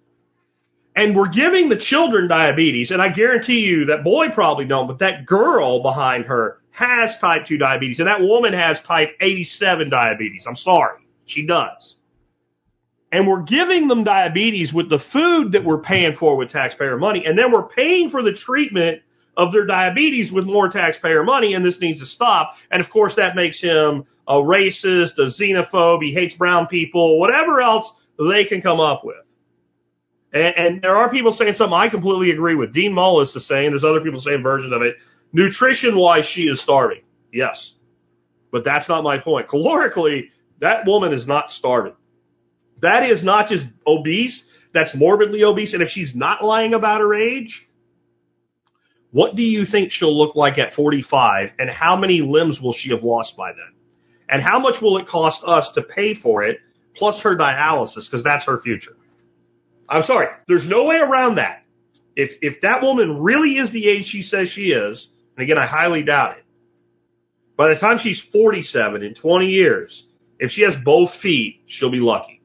Speaker 1: And we're giving the children diabetes, and I guarantee you that boy probably don't, but that girl behind her has type 2 diabetes, and that woman has type 87 diabetes. I'm sorry. She does. And we're giving them diabetes with the food that we're paying for with taxpayer money, and then we're paying for the treatment of their diabetes with more taxpayer money, and this needs to stop. And, of course, that makes him a racist, a xenophobe, he hates brown people, whatever else they can come up with. And there are people saying something I completely agree with. Dean Mullis is saying, there's other people saying versions of it, nutrition-wise, she is starving. Yes. But that's not my point. Calorically, that woman is not starving. That is not just obese, that's morbidly obese. And if she's not lying about her age, what do you think she'll look like at 45? And how many limbs will she have lost by then? And how much will it cost us to pay for it, plus her dialysis, because that's her future? I'm sorry. There's no way around that. If that woman really is the age she says she is, and again, I highly doubt it, by the time she's 47 in 20 years, if she has both feet, she'll be lucky.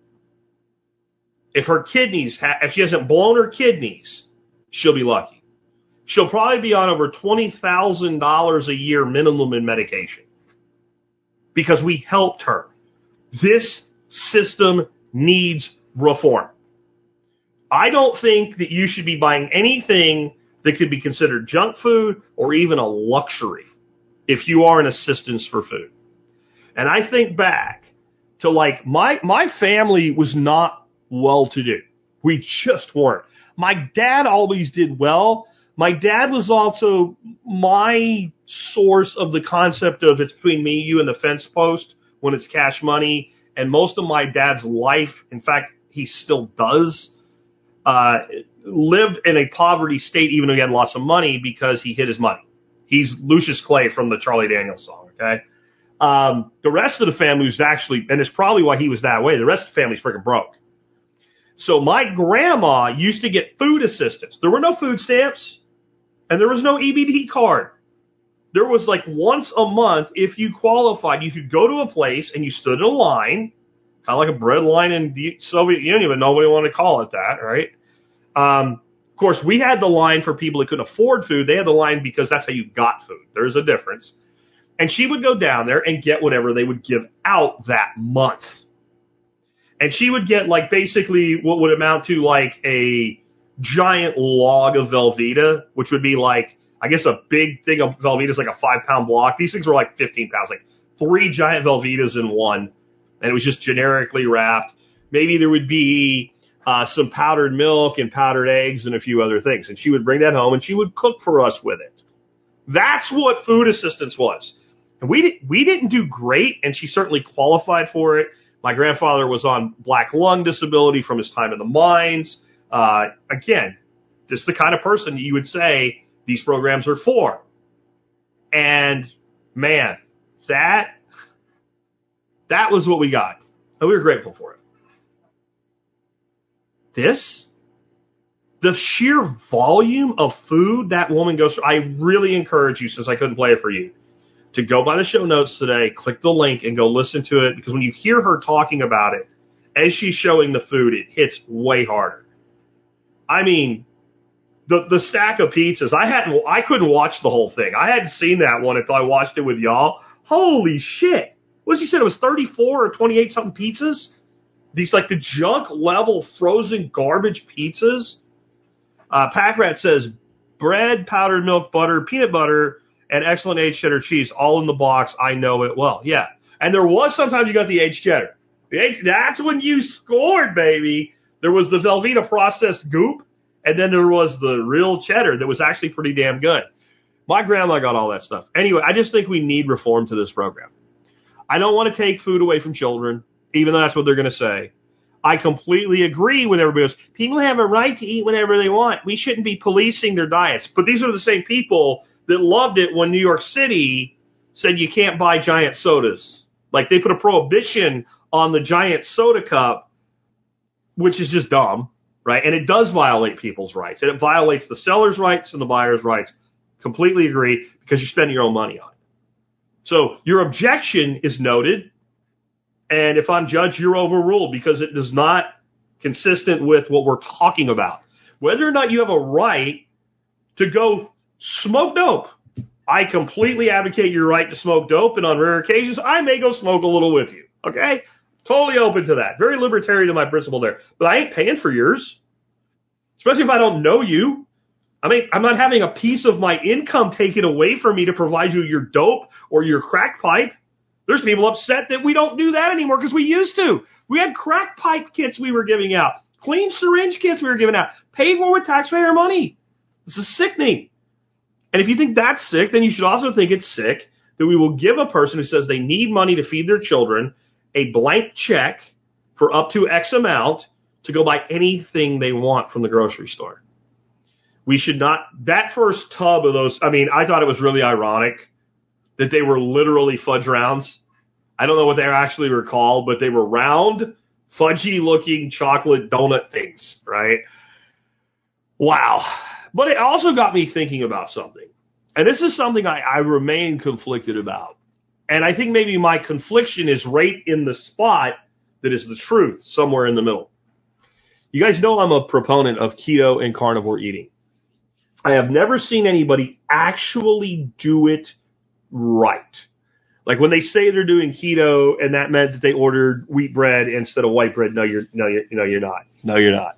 Speaker 1: If her kidneys, if she hasn't blown her kidneys, she'll be lucky. She'll probably be on over $20,000 a year minimum in medication because we helped her. This system needs reform. I don't think that you should be buying anything that could be considered junk food or even a luxury if you are an assistance for food. And I think back to like my family was not well-to-do. We just weren't. My dad always did well. My dad was also my source of the concept of it's between me, you, and the fence post when it's cash money. And most of my dad's life, in fact, he still does, lived in a poverty state even though he had lots of money because he hid his money. He's Lucius Clay from the Charlie Daniels song, okay? The rest of the family was actually, and it's probably why he was that way, the rest of the family's freaking broke. So my grandma used to get food assistance. There were no food stamps, and there was no EBT card. There was like once a month, if you qualified, you could go to a place and you stood in a line, kind of like a bread line in the Soviet Union, but nobody wanted to call it that, right? Of course, we had the line for people that couldn't afford food. They had the line because that's how you got food. There's a difference. And she would go down there and get whatever they would give out that month. And she would get like basically what would amount to like a giant log of Velveeta, which would be like, I guess a big thing of Velveeta is like a 5-pound block. These things were like 15 pounds, like 3 giant Velveetas in one. And it was just generically wrapped. Maybe there would be some powdered milk and powdered eggs and a few other things. And she would bring that home and she would cook for us with it. That's what food assistance was. And we didn't do great, and she certainly qualified for it. My grandfather was on black lung disability from his time in the mines. Again, this is the kind of person you would say these programs are for. And man, that was what we got. And we were grateful for it. The sheer volume of food that woman goes through, I really encourage you, since I couldn't play it for you, to go by the show notes today, click the link, and go listen to it, because when you hear her talking about it, as she's showing the food, it hits way harder. I mean, the stack of pizzas, I couldn't watch the whole thing. I hadn't seen that one until I watched it with y'all. Holy shit. What did she say? It was 34 or 28 something pizzas? These like the junk level frozen garbage pizzas. Packrat says bread, powdered milk, butter, peanut butter, and excellent aged cheddar cheese, all in the box. I know it well. Yeah. And there was sometimes you got the aged cheddar. That's when you scored, baby. There was the Velveeta processed goop, and then there was the real cheddar that was actually pretty damn good. My grandma got all that stuff. Anyway, I just think we need reform to this program. I don't want to take food away from children, even though that's what they're going to say. I completely agree with everybody else. People have a right to eat whatever they want. We shouldn't be policing their diets. But these are the same people that loved it when New York City said you can't buy giant sodas. Like they put a prohibition on the giant soda cup, which is just dumb, right? And it does violate people's rights. And it violates the seller's rights and the buyer's rights. Completely agree, because you're spending your own money on it. So your objection is noted. And if I'm judged, you're overruled, because it is not consistent with what we're talking about. Whether or not you have a right to go smoke dope. I completely advocate your right to smoke dope, and on rare occasions, I may go smoke a little with you. Okay? Totally open to that. Very libertarian to my principle there. But I ain't paying for yours. Especially if I don't know you. I mean, I'm not having a piece of my income taken away from me to provide you your dope or your crack pipe. There's people upset that we don't do that anymore because we used to. We had crack pipe kits we were giving out. Clean syringe kits we were giving out. Paid for with taxpayer money. This is sickening. And if you think that's sick, then you should also think it's sick that we will give a person who says they need money to feed their children a blank check for up to X amount to go buy anything they want from the grocery store. We should not, that first tub of those, I mean, I thought it was really ironic that they were literally fudge rounds. I don't know what they actually were called, but they were round, fudgy-looking chocolate donut things, right? Wow. But it also got me thinking about something. And this is something I remain conflicted about. And I think maybe my confliction is right in the spot that is the truth, somewhere in the middle. You guys know I'm a proponent of keto and carnivore eating. I have never seen anybody actually do it right. Like when they say they're doing keto and that meant that they ordered wheat bread instead of white bread. No, you're not. No, you're not.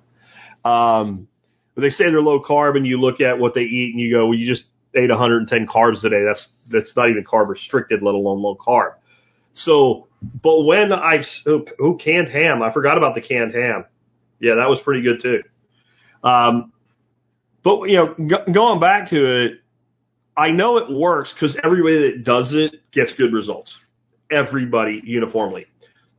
Speaker 1: When they say they're low carb and you look at what they eat and you go, well, you just ate 110 carbs a day. That's not even carb restricted, let alone low carb. So, but when canned ham, I forgot about the canned ham. Yeah, that was pretty good too. But, you know, going back to it, I know it works because everybody that does it gets good results. Everybody uniformly.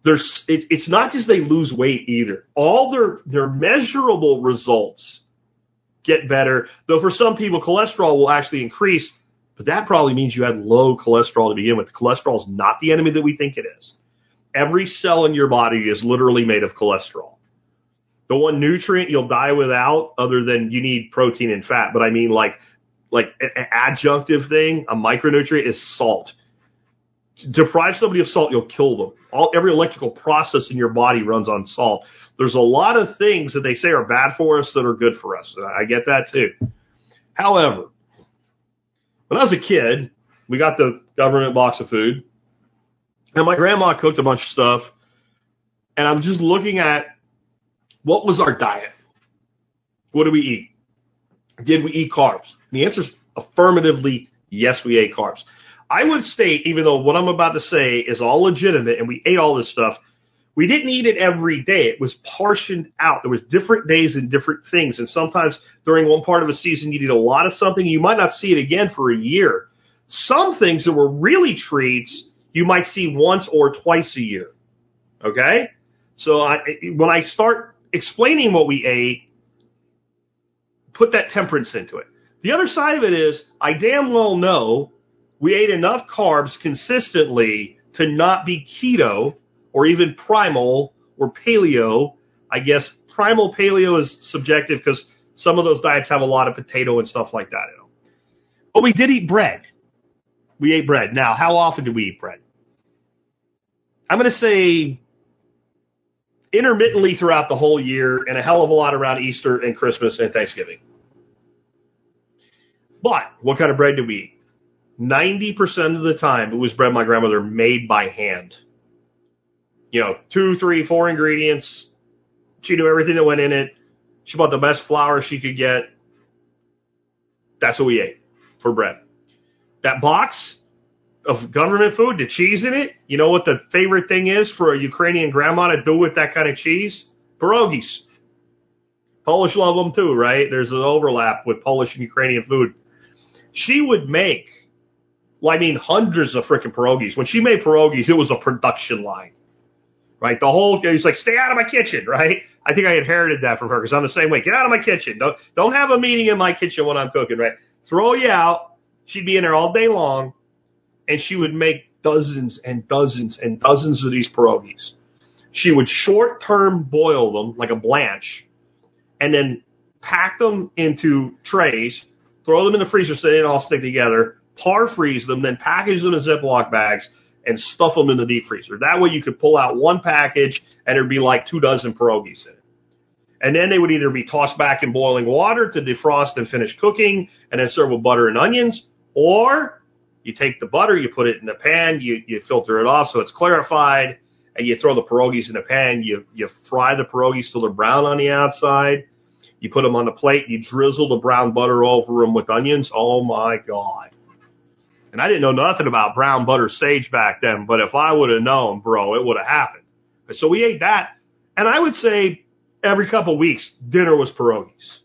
Speaker 1: it's not just they lose weight either. All their measurable results get better, though for some people cholesterol will actually increase, but that probably means you had low cholesterol to begin with. Cholesterol is not the enemy that we think it is. Every cell in your body is literally made of cholesterol. The one nutrient you'll die without, other than you need protein and fat, but I mean like an adjunctive thing, a micronutrient, is salt. Deprive somebody of salt, you'll kill them. Every electrical process in your body runs on salt. There's a lot of things that they say are bad for us that are good for us. I get that too. However, when I was a kid, we got the government box of food, and my grandma cooked a bunch of stuff, and I'm just looking at what was our diet? What did we eat? Did we eat carbs? And the answer is affirmatively yes, we ate carbs. I would state, even though what I'm about to say is all legitimate and we ate all this stuff, we didn't eat it every day. It was portioned out. There was different days and different things. And sometimes during one part of a season, you'd eat a lot of something. You might not see it again for a year. Some things that were really treats, you might see once or twice a year. Okay? So when I start explaining what we ate, put that temperance into it. The other side of it is, I damn well know we ate enough carbs consistently to not be keto or even primal or paleo. I guess primal paleo is subjective because some of those diets have a lot of potato and stuff like that in them. But we did eat bread. We ate bread. Now, how often do we eat bread? I'm going to say intermittently throughout the whole year and a hell of a lot around Easter and Christmas and Thanksgiving. But what kind of bread did we eat? 90% of the time, it was bread my grandmother made by hand. 2, 3, 4 ingredients. She knew everything that went in it. She bought the best flour she could get. That's what we ate for bread. That box of government food, the cheese in it, you know what the favorite thing is for a Ukrainian grandma to do with that kind of cheese? Pierogies. Polish love them too, right? There's an overlap with Polish and Ukrainian food. She would make, hundreds of freaking pierogies. When she made pierogies, it was a production line, right? He's like, stay out of my kitchen, right? I think I inherited that from her because I'm the same way. Get out of my kitchen. Don't have a meeting in my kitchen when I'm cooking, right? Throw you out. She'd be in there all day long, and she would make dozens and dozens and dozens of these pierogies. She would short-term boil them like a blanch, and then pack them into trays, throw them in the freezer so they didn't all stick together, par freeze them, then package them in Ziploc bags, and stuff them in the deep freezer. That way you could pull out one package, and there'd be like 2 dozen pierogies in it. And then they would either be tossed back in boiling water to defrost and finish cooking, and then serve with butter and onions, or you take the butter, you put it in the pan, you filter it off so it's clarified, and you throw the pierogies in the pan. You fry the pierogies till they're brown on the outside. You put them on the plate. You drizzle the brown butter over them with onions. Oh, my God. And I didn't know nothing about brown butter sage back then, but if I would have known, bro, it would have happened. So we ate that, and I would say every couple of weeks, dinner was pierogies.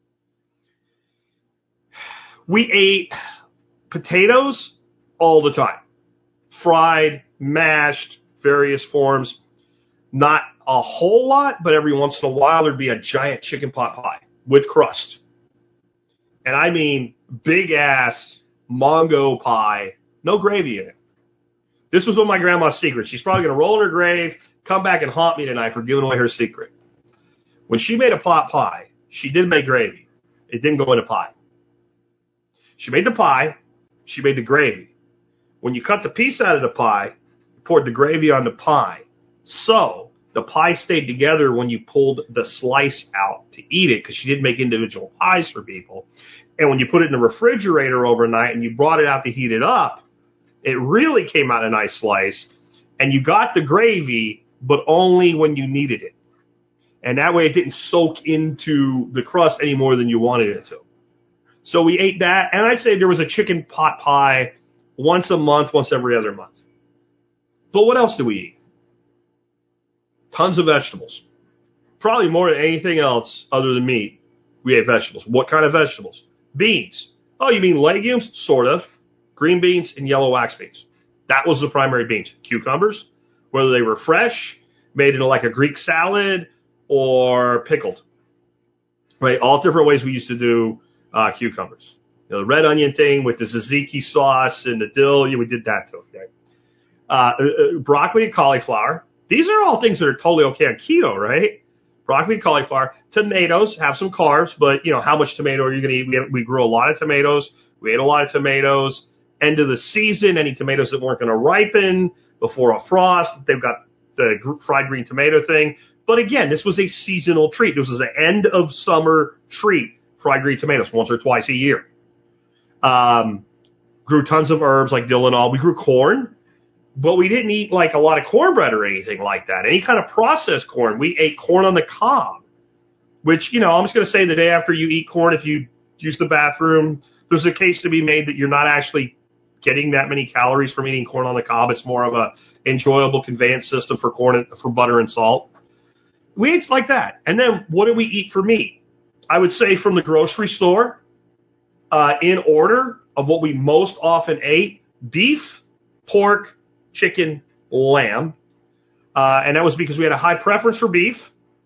Speaker 1: We ate potatoes all the time. Fried, mashed, various forms. Not a whole lot, but every once in a while there'd be a giant chicken pot pie with crust. And I mean big ass Mongo pie, no gravy in it. This was one of my grandma's secrets. She's probably going to roll in her grave, come back and haunt me tonight for giving away her secret. When she made a pot pie, she did make gravy. It didn't go in a pie. She made the pie. She made the gravy. When you cut the piece out of the pie, you poured the gravy on the pie. So the pie stayed together when you pulled the slice out to eat it, because she did make individual pies for people. And when you put it in the refrigerator overnight and you brought it out to heat it up, it really came out a nice slice. And you got the gravy, but only when you needed it. And that way it didn't soak into the crust any more than you wanted it to. So we ate that, and I'd say there was a chicken pot pie once a month, once every other month. But what else do we eat? Tons of vegetables. Probably more than anything else other than meat, we ate vegetables. What kind of vegetables? Beans. Oh, you mean legumes? Sort of. Green beans and yellow wax beans. That was the primary beans. Cucumbers, whether they were fresh, made into like a Greek salad, or pickled. Right, all different ways we used to do cucumbers. The red onion thing with the tzatziki sauce and the dill, we did that too. Okay? Broccoli and cauliflower. These are all things that are totally okay on keto, right? Broccoli and cauliflower. Tomatoes have some carbs, but how much tomato are you going to eat? We grew a lot of tomatoes. We ate a lot of tomatoes. End of the season, any tomatoes that weren't going to ripen before a frost, they've got the fried green tomato thing. But again, this was a seasonal treat. This was an end of summer treat. Fried green tomatoes once or twice a year. Grew tons of herbs like dill and all. We grew corn, but we didn't eat like a lot of cornbread or anything like that. Any kind of processed corn. We ate corn on the cob, which, I'm just going to say the day after you eat corn, if you use the bathroom, there's a case to be made that you're not actually getting that many calories from eating corn on the cob. It's more of a enjoyable conveyance system for corn, for butter and salt. We ate like that. And then what did we eat for meat? I would say from the grocery store, in order of what we most often ate: beef, pork, chicken, lamb. And that was because we had a high preference for beef.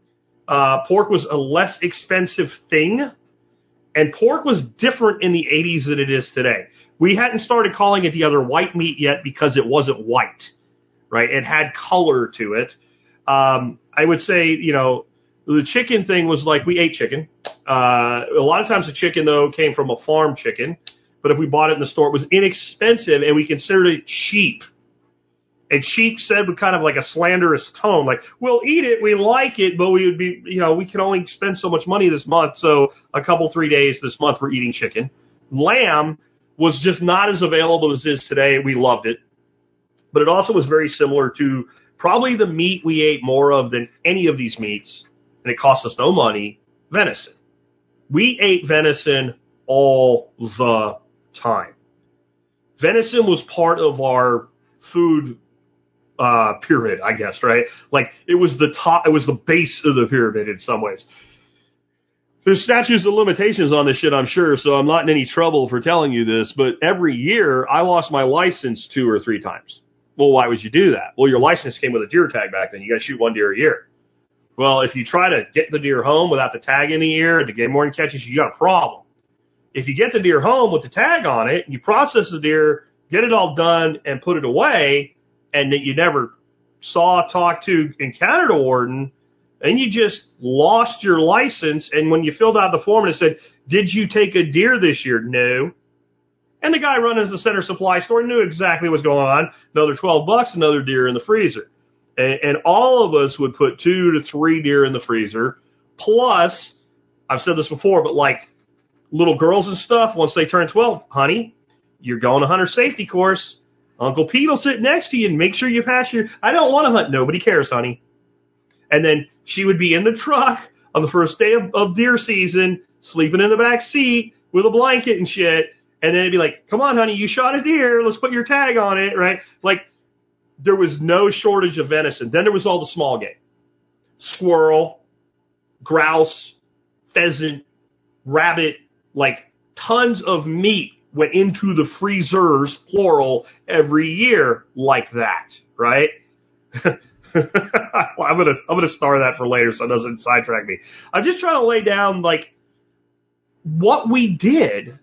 Speaker 1: Pork was a less expensive thing. And pork was different in the 80s than it is today. We hadn't started calling it the other white meat yet because it wasn't white, right? It had color to it. I would say, the chicken thing was like we ate chicken. A lot of times the chicken, though, came from a farm chicken. But if we bought it in the store, it was inexpensive, and we considered it cheap. And cheap said with kind of like a slanderous tone, like, we'll eat it, we like it, but we would be, we can only spend so much money this month, so a couple, 3 days this month we're eating chicken. Lamb was just not as available as it is today. We loved it. But it also was very similar to probably the meat we ate more of than any of these meats, and it cost us no money: venison. We ate venison all the time. Venison was part of our food pyramid, I guess, right? Like, it was the top, it was the base of the pyramid in some ways. There's statutes of limitations on this shit, I'm sure, so I'm not in any trouble for telling you this, but every year I lost my license 2 or 3 times. Well, why would you do that? Well, your license came with a deer tag back then. You got to shoot 1 deer a year. Well, if you try to get the deer home without the tag in the ear and the game warden catches you, you got a problem. If you get the deer home with the tag on it, and you process the deer, get it all done, and put it away, and that you never saw, talked to, encountered a warden, and you just lost your license, and when you filled out the form and it said, did you take a deer this year? No. And the guy running the center supply store knew exactly what was going on. Another $12, another deer in the freezer. And all of us would put 2 to 3 deer in the freezer. Plus, I've said this before, but like little girls and stuff, once they turn 12, honey, you're going to hunter safety course. Uncle Pete will sit next to you and make sure you pass your, I don't want to hunt. Nobody cares, honey. And then she would be in the truck on the first day of deer season, sleeping in the back seat with a blanket and shit. And then it'd be like, come on, honey, you shot a deer. Let's put your tag on it, right? Like, there was no shortage of venison. Then there was all the small game. Squirrel, grouse, pheasant, rabbit, like tons of meat went into the freezers, plural, every year like that, right? Well, I'm gonna star that for later so it doesn't sidetrack me. I'm just trying to lay down, like, what we did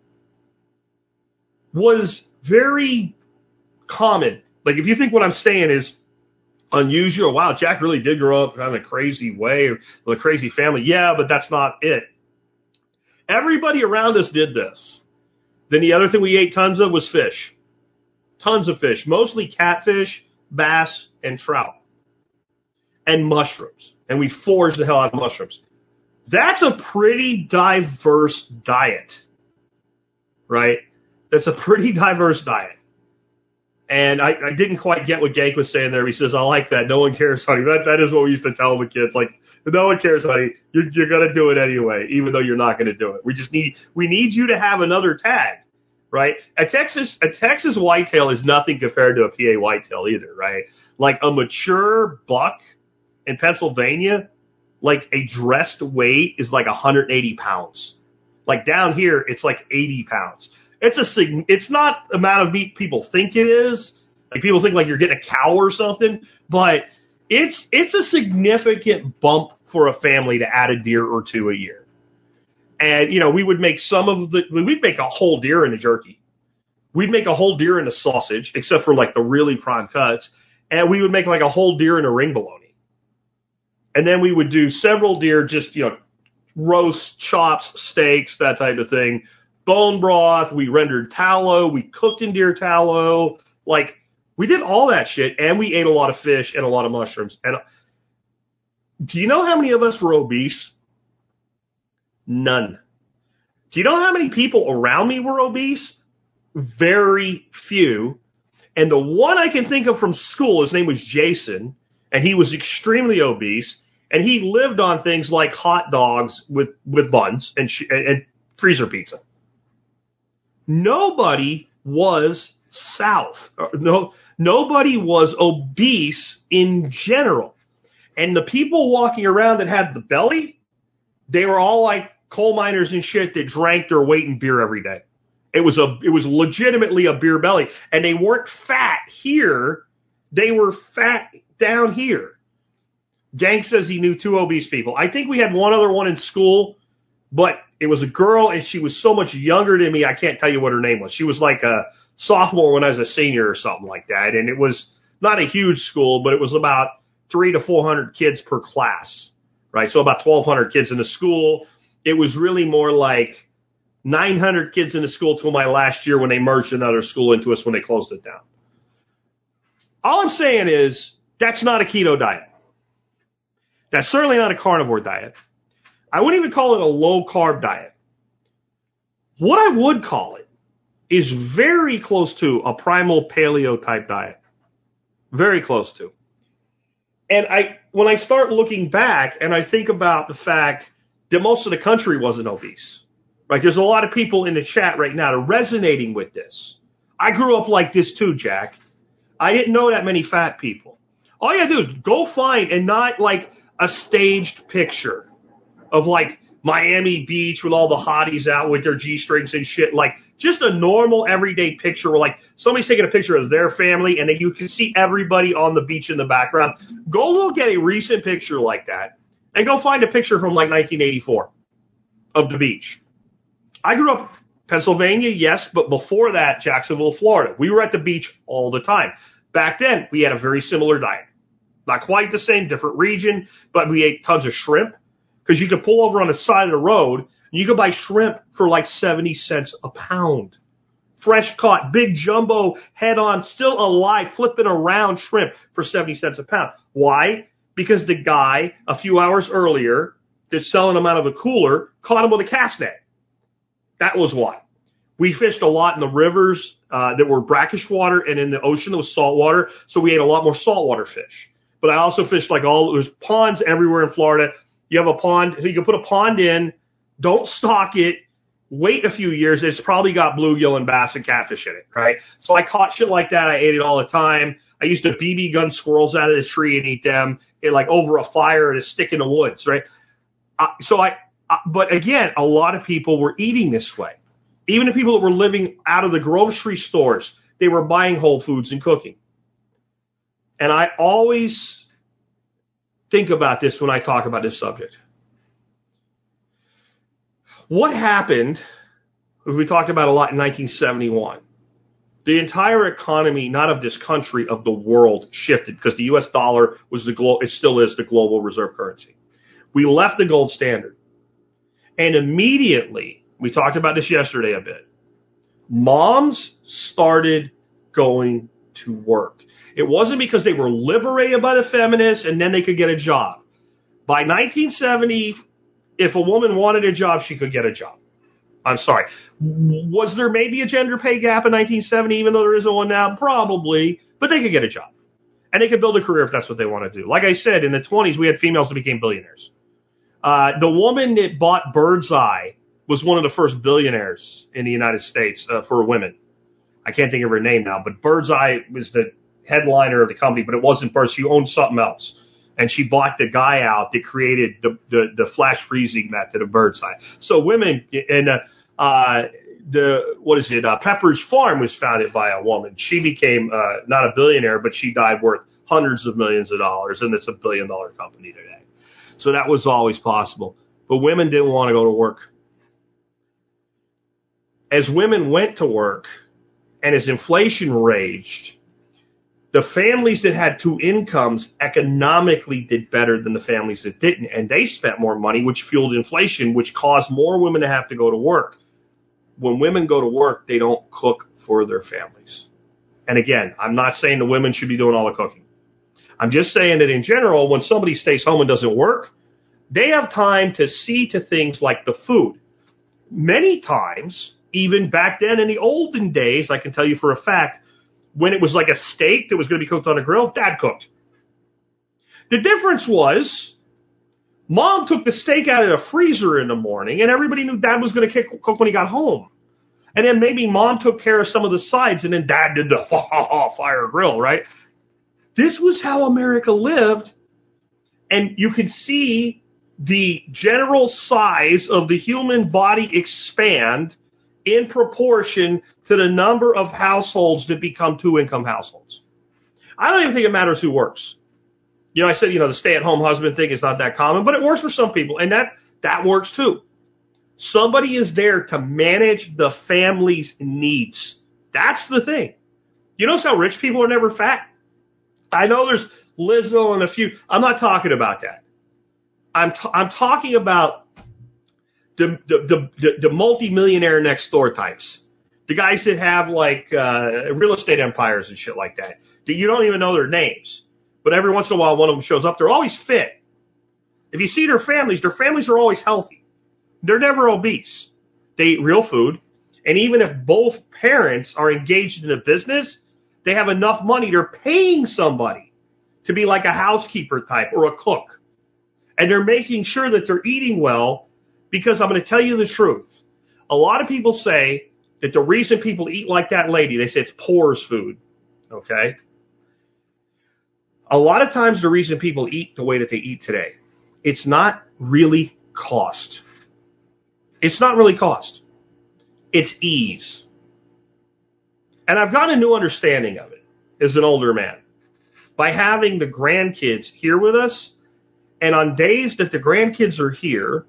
Speaker 1: was very common. Like, if you think what I'm saying is unusual, wow, Jack really did grow up kind of a crazy way, with a crazy family. Yeah, but that's not it. Everybody around us did this. Then the other thing we ate tons of was fish. Tons of fish. Mostly catfish, bass, and trout. And mushrooms. And we foraged the hell out of mushrooms. That's a pretty diverse diet. Right? That's a pretty diverse diet. And I didn't quite get what Gank was saying there. He says, I like that. No one cares, honey. That is what we used to tell the kids. Like, no one cares, honey. You're going to do it anyway, even though you're not going to do it. We need you to have another tag, right? A Texas whitetail is nothing compared to a PA whitetail either, right? Like a mature buck in Pennsylvania, like a dressed weight is like 180 pounds. Like down here, it's like 80 pounds. It's not the amount of meat people think it is, Like people think like you're getting a cow or something, but it's a significant bump for a family to add a deer or two a year. And, we would make we'd make a whole deer in a jerky. We'd make a whole deer in a sausage, except for like the really prime cuts. And we would make like a whole deer in a ring bologna. And then we would do several deer, just, roast, chops, steaks, that type of thing. Bone broth. We rendered tallow. We cooked in deer tallow. Like, we did all that shit. And we ate a lot of fish and a lot of mushrooms. And do you know how many of us were obese? None. Do you know how many people around me were obese? Very few. And the one I can think of from school, his name was Jason, and he was extremely obese, and he lived on things like hot dogs with buns and freezer pizza. Nobody was nobody was obese in general. And the people walking around that had the belly, they were all like coal miners and shit that drank their weight in beer every day. It was legitimately a beer belly. And they weren't fat here. They were fat down here. Gang says he knew 2 obese people. I think we had one other one in school, but it was a girl and she was so much younger than me, I can't tell you what her name was. She was like a sophomore when I was a senior or something like that. And it was not a huge school, but it was about 300 to 400 kids per class, right? So about 1,200 kids in the school. It was really more like 900 kids in the school till my last year when they merged another school into us when they closed it down. All I'm saying is that's not a keto diet. That's certainly not a carnivore diet. I wouldn't even call it a low-carb diet. What I would call it is very close to a primal paleo-type diet. Very close to. And when I start looking back and I think about the fact that most of the country wasn't obese, right? There's a lot of people in the chat right now that are resonating with this. I grew up like this too, Jack. I didn't know that many fat people. All you gotta do is go find, and not like a staged picture of like Miami Beach with all the hotties out with their G-strings and shit. Like just a normal everyday picture where like somebody's taking a picture of their family and then you can see everybody on the beach in the background. Go look at a recent picture like that and go find a picture from like 1984 of the beach. I grew up in Pennsylvania, yes, but before that, Jacksonville, Florida. We were at the beach all the time. Back then, we had a very similar diet. Not quite the same, different region, but we ate tons of shrimp because you could pull over on the side of the road and you could buy shrimp for like 70 cents a pound. Fresh caught, big jumbo, head on, still alive, flipping around shrimp for 70 cents a pound. Why? Because the guy a few hours earlier that's selling them out of a cooler caught him with a cast net. That was why. We fished a lot in the rivers that were brackish water and in the ocean that was salt water, so we ate a lot more saltwater fish. But I also fished like there's ponds everywhere in Florida. You have a pond, so you can put a pond in, don't stock it, wait a few years, it's probably got bluegill and bass and catfish in it, right? So I caught shit like that, I ate it all the time. I used to BB gun squirrels out of the tree and eat them, like over a fire and a stick in the woods, right? But again, a lot of people were eating this way. Even the people that were living out of the grocery stores, they were buying Whole Foods and cooking. And I always think about this when I talk about this subject. What happened, we talked about a lot in 1971. The entire economy, not of this country, of the world, shifted because the U.S. dollar was it still is the global reserve currency. We left the gold standard. And immediately, we talked about this yesterday a bit, moms started going to work. It wasn't because they were liberated by the feminists and then they could get a job. By 1970, if a woman wanted a job, she could get a job. I'm sorry. Was there maybe a gender pay gap in 1970, even though there isn't one now? Probably. But they could get a job. And they could build a career if that's what they want to do. Like I said, in the 20s, we had females that became billionaires. The woman that bought Birdseye was one of the first billionaires in the United States for women. I can't think of her name now, but Birdseye was the headliner of the company, but it wasn't Birds. She owned something else. And she bought the guy out that created the flash freezing method of Birdseye. So women, and Pepperidge Farm was founded by a woman. She became not a billionaire, but she died worth hundreds of millions of dollars, and it's $1 billion company today. So that was always possible. But women didn't want to go to work. As women went to work, and as inflation raged, the families that had two incomes economically did better than the families that didn't, and they spent more money, which fueled inflation, which caused more women to have to go to work. When women go to work, they don't cook for their families. And again, I'm not saying the women should be doing all the cooking. I'm just saying that in general, when somebody stays home and doesn't work, they have time to see to things like the food. Many times, even back then in the olden days, I can tell you for a fact, when it was like a steak that was going to be cooked on a grill, Dad cooked. The difference was, Mom took the steak out of the freezer in the morning, and everybody knew Dad was going to cook when he got home. And then maybe Mom took care of some of the sides, and then Dad did the fire grill, right? This was how America lived, and you could see the general size of the human body expand in proportion to the number of households that become two-income households. I don't even think it matters who works. I said, the stay-at-home husband thing is not that common, but it works for some people, and that works too. Somebody is there to manage the family's needs. That's the thing. You notice how rich people are never fat? I know there's Lizzo and a few. I'm not talking about that. I'm talking about the multi-millionaire next door types. The guys that have real estate empires and shit like that. That you don't even know their names. But every once in a while one of them shows up. They're always fit. If you see their families are always healthy. They're never obese. They eat real food. And even if both parents are engaged in a business, they have enough money. They're paying somebody to be like a housekeeper type or a cook. And they're making sure that they're eating well, because I'm going to tell you the truth. A lot of people say that the reason people eat like that lady, they say it's poor's food. Okay? A lot of times the reason people eat the way that they eat today, it's not really cost. It's not really cost. It's ease. And I've got a new understanding of it as an older man. By having the grandkids here with us, and on days that the grandkids are here,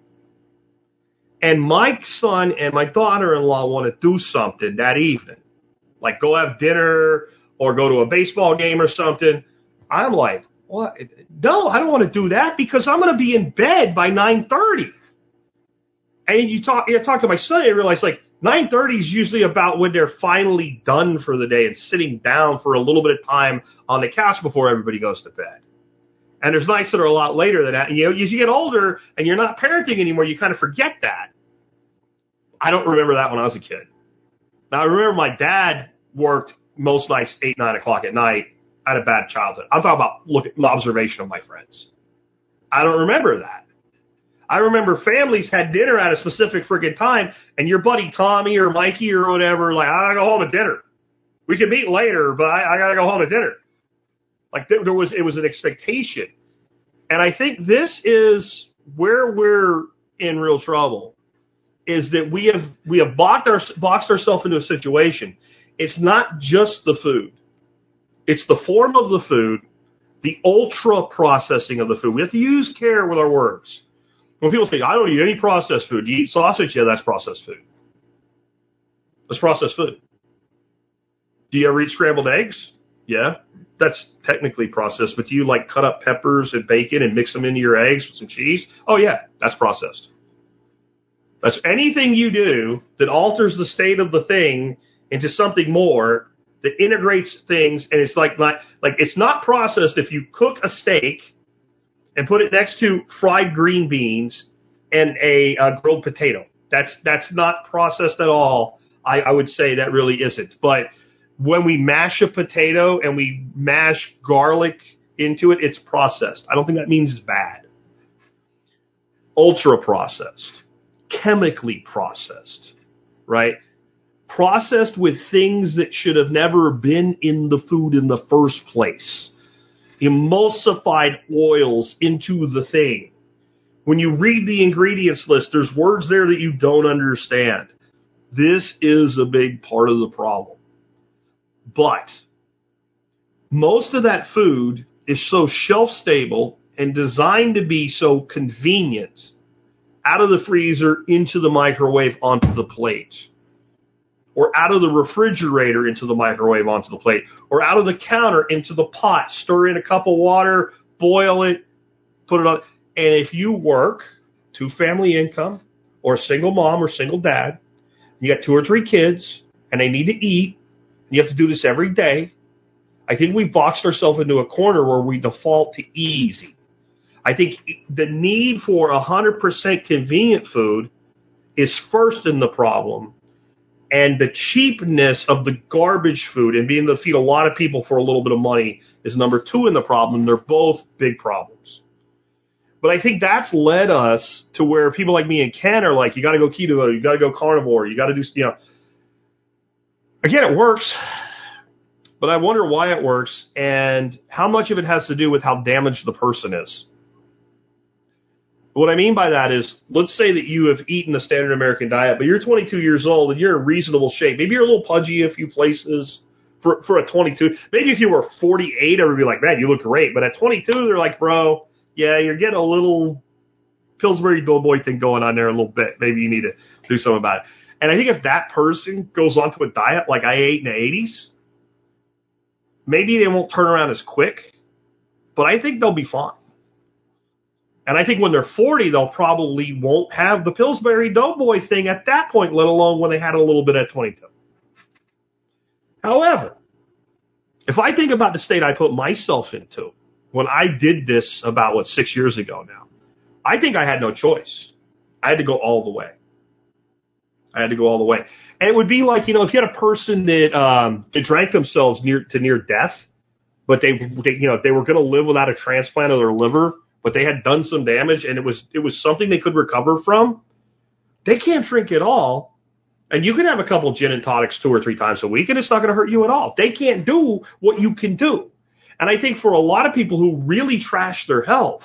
Speaker 1: and my son and my daughter-in-law want to do something that evening, like go have dinner or go to a baseball game or something, I'm like, what? No, I don't want to do that because I'm going to be in bed by 9:30. And you talk to my son and you realize 9:30 is usually about when they're finally done for the day and sitting down for a little bit of time on the couch before everybody goes to bed. And there's nights that are a lot later than that. And as you get older and you're not parenting anymore, you kind of forget that. I don't remember that when I was a kid. Now, I remember my dad worked most nights 8, 9 o'clock at night. I had a bad childhood. I'm talking about observation of my friends. I don't remember that. I remember families had dinner at a specific friggin' time, and your buddy Tommy or Mikey or whatever, I gotta go home to dinner. We can meet later, but I gotta go home to dinner. It was an expectation. And I think this is where we're in real trouble, is that we have boxed ourselves into a situation. It's not just the food. It's the form of the food, the ultra processing of the food. We have to use care with our words. When people say, I don't eat any processed food. Do you eat sausage? Yeah, that's processed food. That's processed food. Do you ever eat scrambled eggs? Yeah, that's technically processed. But do you cut up peppers and bacon and mix them into your eggs with some cheese? Oh, yeah, that's processed. That's anything you do that alters the state of the thing into something more, that integrates things, and it's it's not processed if you cook a steak and put it next to fried green beans and a grilled potato. That's not processed at all. I would say that really isn't. But when we mash a potato and we mash garlic into it, it's processed. I don't think that means it's bad. Ultra processed, chemically processed, right? Processed with things that should have never been in the food in the first place. Emulsified oils into the thing. When you read the ingredients list, there's words there that you don't understand. This is a big part of the problem. But most of that food is so shelf stable and designed to be so convenient, out of the freezer into the microwave onto the plate, or out of the refrigerator into the microwave onto the plate, or out of the counter into the pot, stir in a cup of water, boil it, put it on. And if you work, 2-family income, or a single mom or single dad, you got 2 or 3 kids, and they need to eat, and you have to do this every day, I think we've boxed ourselves into a corner where we default to easy. I think the need for 100% convenient food is first in the problem, and the cheapness of the garbage food and being able to feed a lot of people for a little bit of money is number 2 in the problem. They're both big problems. But I think that's led us to where people like me and Ken are like, you got to go keto, you got to go carnivore, you got to do, again, it works, but I wonder why it works and how much of it has to do with how damaged the person is. What I mean by that is, let's say that you have eaten the standard American diet, but you're 22 years old and you're in reasonable shape. Maybe you're a little pudgy a few places for a 22. Maybe if you were 48, I would be like, man, you look great. But at 22, they're like, bro, yeah, you're getting a little Pillsbury Doughboy thing going on there a little bit. Maybe you need to do something about it. And I think if that person goes onto a diet like I ate in the 80s, maybe they won't turn around as quick, but I think they'll be fine. And I think when they're 40, they'll probably won't have the Pillsbury Doughboy thing at that point, let alone when they had a little bit at 22. However, if I think about the state I put myself into when I did this about, 6 years ago now, I think I had no choice. I had to go all the way. And it would be like, if you had a person that drank themselves near death, but they were going to live without a transplant of their liver, but they had done some damage and it was something they could recover from, they can't drink at all. And you can have a couple gin and tonics 2 or 3 times a week and it's not going to hurt you at all. They can't do what you can do. And I think for a lot of people who really trash their health,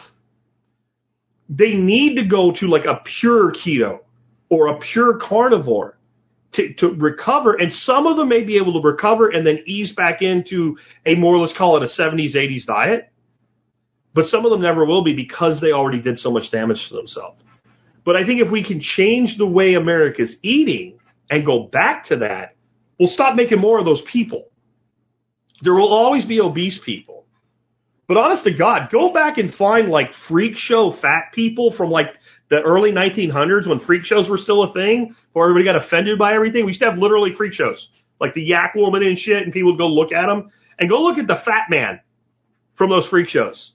Speaker 1: they need to go to like a pure keto or a pure carnivore to recover. And some of them may be able to recover and then ease back into a more, let's call it a 70s, 80s diet. But some of them never will be because they already did so much damage to themselves. But I think if we can change the way America's eating and go back to that, we'll stop making more of those people. There will always be obese people. But honest to God, go back and find like freak show fat people from like the early 1900s when freak shows were still a thing, where everybody got offended by everything. We used to have literally freak shows, like the yak woman and shit, and people would go look at them. And go look at the fat man from those freak shows.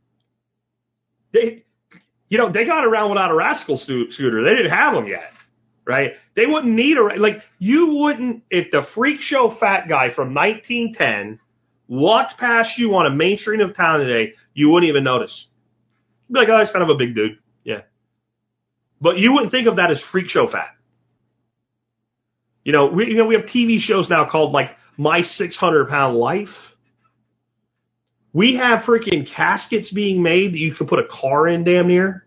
Speaker 1: They got around without a rascal scooter. They didn't have them yet, right? They wouldn't need if the freak show fat guy from 1910 walked past you on a main street of town today, you wouldn't even notice. You'd be like, oh, he's kind of a big dude. Yeah. But you wouldn't think of that as freak show fat. We have TV shows now called like My 600-Pound Life. We have freaking caskets being made that you can put a car in damn near.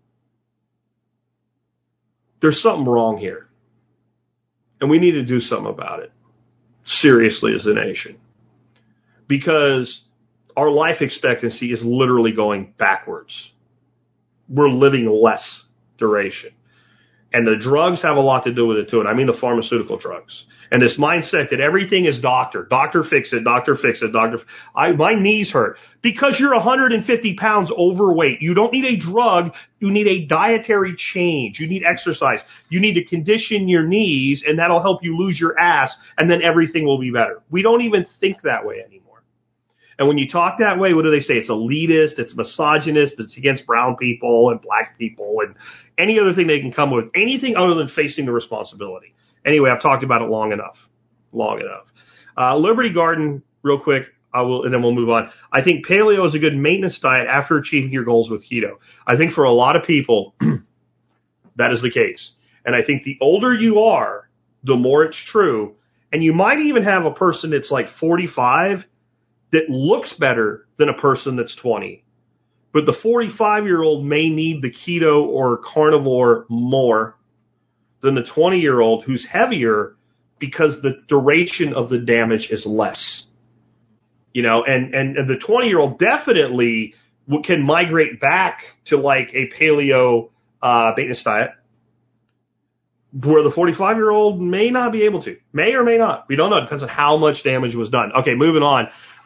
Speaker 1: There's something wrong here. And we need to do something about it. Seriously, as a nation. Because our life expectancy is literally going backwards. We're living less duration. And the drugs have a lot to do with it too. And I mean the pharmaceutical drugs. And this mindset that everything is doctor. Doctor fix it, doctor fix it, my knees hurt. Because you're 150 pounds overweight. You don't need a drug. You need a dietary change. You need exercise. You need to condition your knees and that'll help you lose your ass and then everything will be better. We don't even think that way anymore. And when you talk that way, what do they say? It's elitist, it's misogynist, it's against brown people and black people and any other thing they can come with, anything other than facing the responsibility. Anyway, I've talked about it long enough. Liberty Garden, real quick, and then we'll move on. I think paleo is a good maintenance diet after achieving your goals with keto. I think for a lot of people, that is the case. And I think the older you are, the more it's true. And you might even have a person that's like 45 that looks better than a person that's 20. But the 45-year-old may need the keto or carnivore more than the 20-year-old who's heavier because the duration of the damage is less. You know, and the 20-year-old definitely can migrate back to like a paleo maintenance diet, where the 45-year-old may not be able to. May or may not. We don't know. It depends on how much damage was done. Okay, moving on.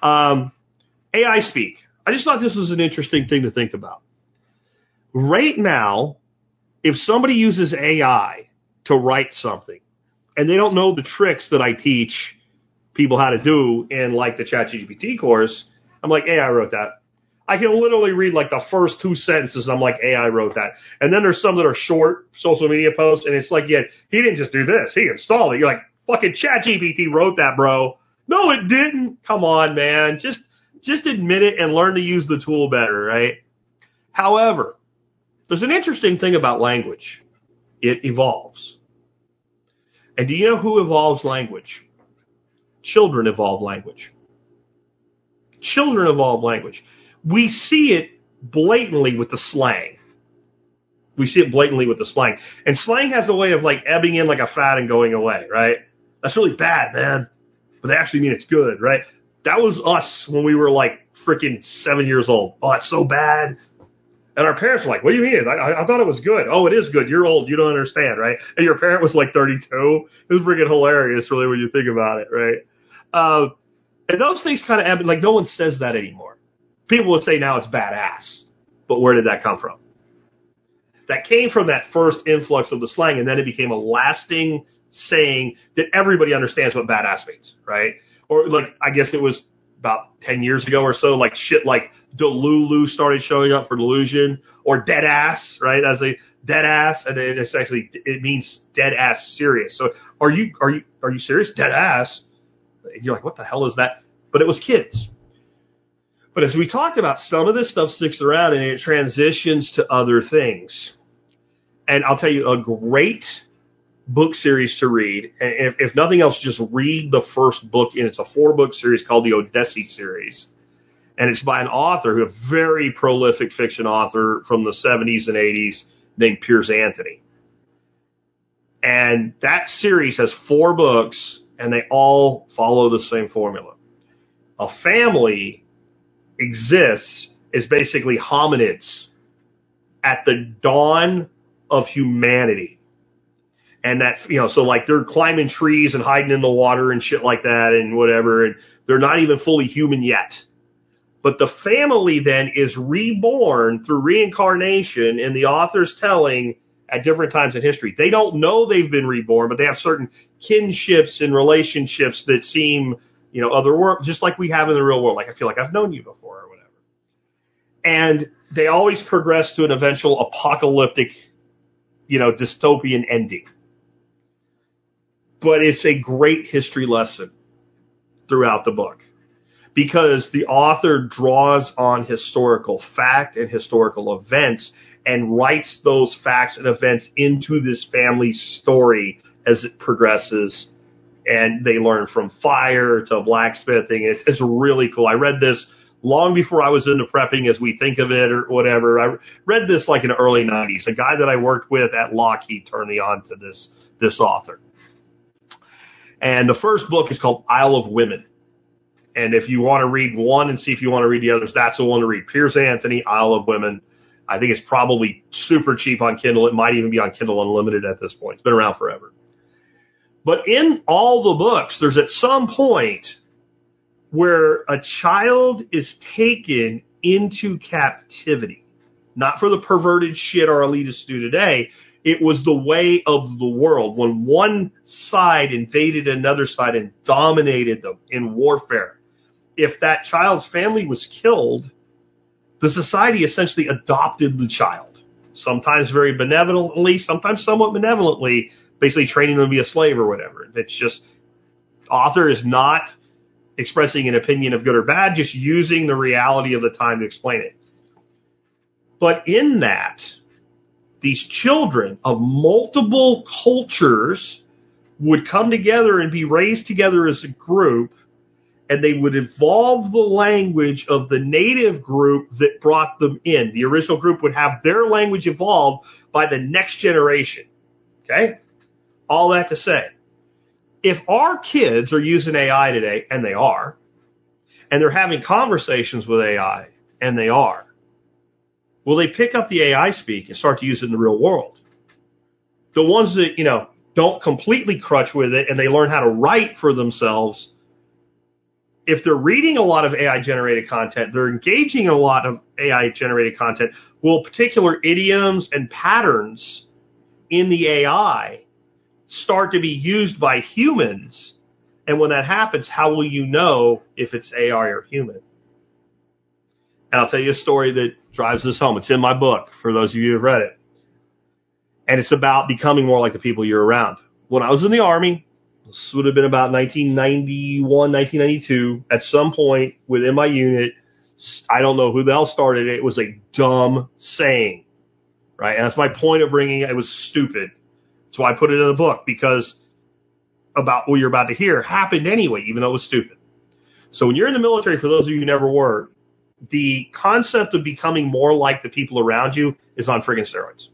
Speaker 1: AI speak. I just thought this was an interesting thing to think about. Right now, if somebody uses AI to write something, and they don't know the tricks that I teach people how to do in like the ChatGPT course, I'm like, AI wrote that. I can literally read like the first 2 sentences. I'm like, AI wrote that. And then there's some that are short social media posts, and it's like, yeah, he didn't just do this. He installed it. You're like, fucking ChatGPT wrote that, bro. No, it didn't. Come on, man. Just admit it and learn to use the tool better, right? However, there's an interesting thing about language. It evolves. And do you know who evolves language? Children evolve language. Children evolve language. We see it blatantly with the slang. We see it blatantly with the slang. And slang has a way of like ebbing in like a fad and going away, right? That's really bad, man. But they actually mean it's good, right? That was us when we were like freaking 7 years old. Oh, it's so bad. And our parents were like, what do you mean? I thought it was good. Oh, it is good. You're old. You don't understand, right? And your parent was like 32. It was freaking hilarious, really, when you think about it, right? And those things kind of ebb. Like, no one says that anymore. People would say now it's badass. But where did that come from? That came from that first influx of the slang, and then it became a lasting saying that everybody understands what badass means, right? Or, like, I guess it was about 10 years ago or so, like shit like Delulu started showing up for delusion, or dead ass, right? As a dead ass, and it's actually, it means dead ass serious. So are you serious? Dead ass? And you're like, what the hell is that? But it was kids. But as we talked about, some of this stuff sticks around and it transitions to other things. And I'll tell you a great book series to read. And if nothing else, just read the first book. And it's a 4-book series called the Odysseus series. And it's by an author, a very prolific fiction author from the 70s and 80s named Piers Anthony. And that series has 4 books, and they all follow the same formula. A family exists as basically hominids at the dawn of humanity. And that, you know, so like they're climbing trees and hiding in the water and shit like that and whatever, and they're not even fully human yet. But the family then is reborn through reincarnation, and the author's telling at different times in history. They don't know they've been reborn, but they have certain kinships and relationships that seem, you know, other world, just like we have in the real world. Like, I feel like I've known you before or whatever. And they always progress to an eventual apocalyptic, you know, dystopian ending. But it's a great history lesson throughout the book, because the author draws on historical fact and historical events and writes those facts and events into this family's story as it progresses. And they learn from fire to blacksmithing. It's really cool. I read this long before I was into prepping as we think of it or whatever. I read this like in the early 90s. A guy that I worked with at Lockheed turned me on to this author. And the first book is called Isle of Women. And if you want to read one and see if you want to read the others, that's the one to read. Piers Anthony, Isle of Women. I think it's probably super cheap on Kindle. It might even be on Kindle Unlimited at this point. It's been around forever. But in all the books, there's at some point where a child is taken into captivity. Not for the perverted shit our elitists do today. It was the way of the world. When one side invaded another side and dominated them in warfare, if that child's family was killed, the society essentially adopted the child. Sometimes very benevolently, sometimes somewhat benevolently, basically training them to be a slave or whatever. It's just, author is not expressing an opinion of good or bad, just using the reality of the time to explain it. But in that, these children of multiple cultures would come together and be raised together as a group, and they would evolve the language of the native group that brought them in. The original group would have their language evolved by the next generation. Okay? All that to say, if our kids are using AI today, and they are, and they're having conversations with AI, and they are, will they pick up the AI speak and start to use it in the real world? The ones that, don't completely crutch with it and they learn how to write for themselves, if they're reading a lot of AI-generated content, they're engaging in a lot of AI-generated content, will particular idioms and patterns in the AI start to be used by humans? And when that happens, how will you know if it's AI or human? And I'll tell you a story that drives this home. It's in my book, for those of you who have read it. And it's about becoming more like the people you're around. When I was in the Army, this would have been about 1991, 1992, at some point within my unit, I don't know who the hell started it. It was a dumb saying, right? And that's my point of bringing it. It was stupid. That's why I put it in the book, because about what you're about to hear happened anyway, even though it was stupid. So when you're in the military, for those of you who never were, the concept of becoming more like the people around you is on friggin' steroids.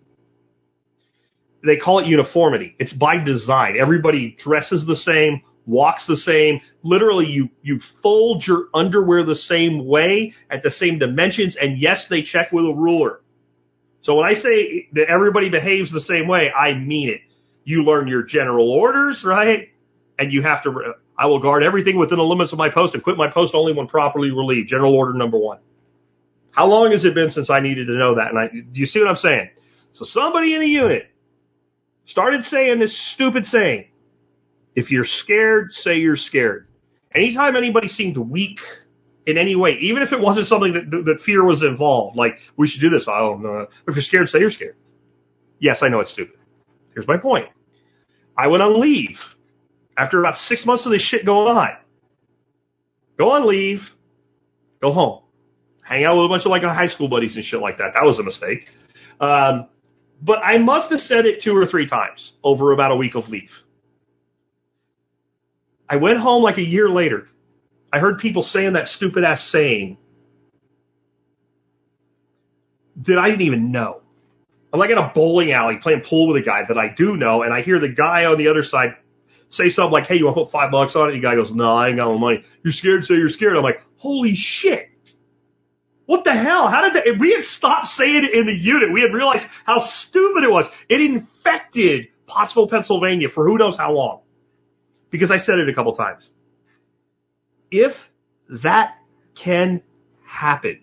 Speaker 1: They call it uniformity. It's by design. Everybody dresses the same, walks the same. Literally, you fold your underwear the same way, at the same dimensions, and yes, they check with a ruler. So when I say that everybody behaves the same way, I mean it. You learn your general orders, right? And you have to, I will guard everything within the limits of my post and quit my post only when properly relieved. General order number 1. How long has it been since I needed to know that? And do you see what I'm saying? So somebody in the unit started saying this stupid saying. If you're scared, say you're scared. Anytime anybody seemed weak in any way, even if it wasn't something that fear was involved, like, we should do this. Oh, no. If you're scared, say you're scared. Yes, I know it's stupid. Here's my point. I went on leave after about 6 months of this shit going on. Go on leave, go home. Hang out with a bunch of high school buddies and shit like that. That was a mistake. But I must have said it 2 or 3 times over about a week of leave. I went home a year later. I heard people saying that stupid ass saying that I didn't even know. I'm in a bowling alley playing pool with a guy that I do know, and I hear the guy on the other side say something like, hey, you want to put $5 on it? And the guy goes, no, I ain't got no money. You're scared, say you're scared. I'm like, holy shit. What the hell? How did that? We had stopped saying it in the unit. We had realized how stupid it was. It infected Pottsville, Pennsylvania for who knows how long. Because I said it a couple times. If that can happen,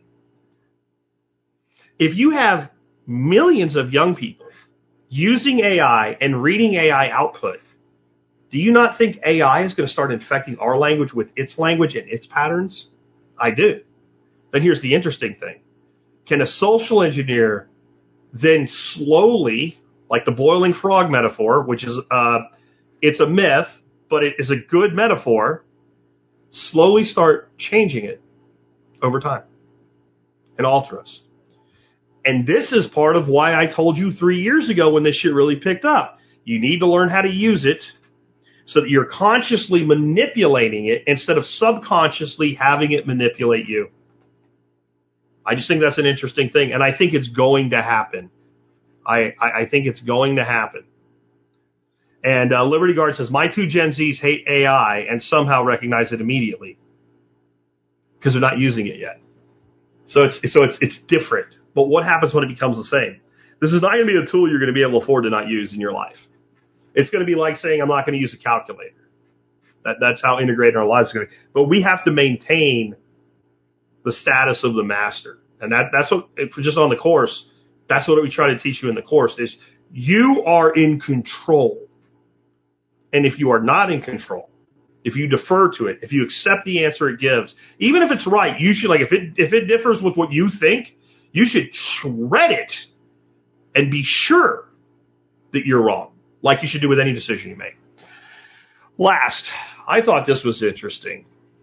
Speaker 1: if you have millions of young people using AI and reading AI output, do you not think AI is going to start infecting our language with its language and its patterns? I do. Then here's the interesting thing. Can a social engineer then slowly, like the boiling frog metaphor, which is it's a myth, but it is a good metaphor, slowly start changing it over time and alter us? And this is part of why I told you 3 years ago when this shit really picked up. You need to learn how to use it so that you're consciously manipulating it instead of subconsciously having it manipulate you. I just think that's an interesting thing, and I think it's going to happen. I think it's going to happen. And Liberty Guard says, my 2 Gen Zs hate AI and somehow recognize it immediately because they're not using it yet. So it's different. But what happens when it becomes the same? This is not going to be a tool you're going to be able to afford to not use in your life. It's going to be like saying, I'm not going to use a calculator. That's how integrated our lives are going to be. But we have to maintain the status of the master. And that's what, just on the course, that's what we try to teach you in the course, is you are in control. And if you are not in control, if you defer to it, if you accept the answer it gives, even if it's right, you should, if it differs with what you think, you should shred it and be sure that you're wrong, like you should do with any decision you make. Last, I thought this was interesting.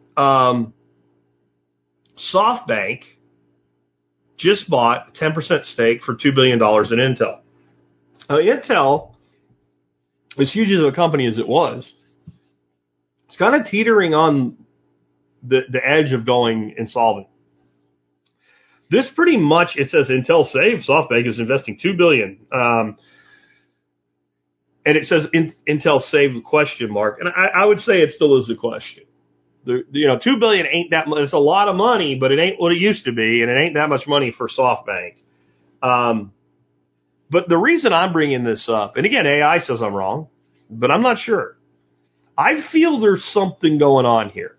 Speaker 1: SoftBank just bought a 10% stake for $2 billion in Intel. Now, Intel, as huge as a company as it was, it's kind of teetering on the edge of going insolvent. This pretty much, it says Intel saved, SoftBank is investing $2 billion. And it says Intel saved the question mark. And I would say it still is a question. $2 billion ain't that much. It's a lot of money, but it ain't what it used to be, and it ain't that much money for SoftBank. But the reason I'm bringing this up, and again, AI says I'm wrong, but I'm not sure. I feel there's something going on here.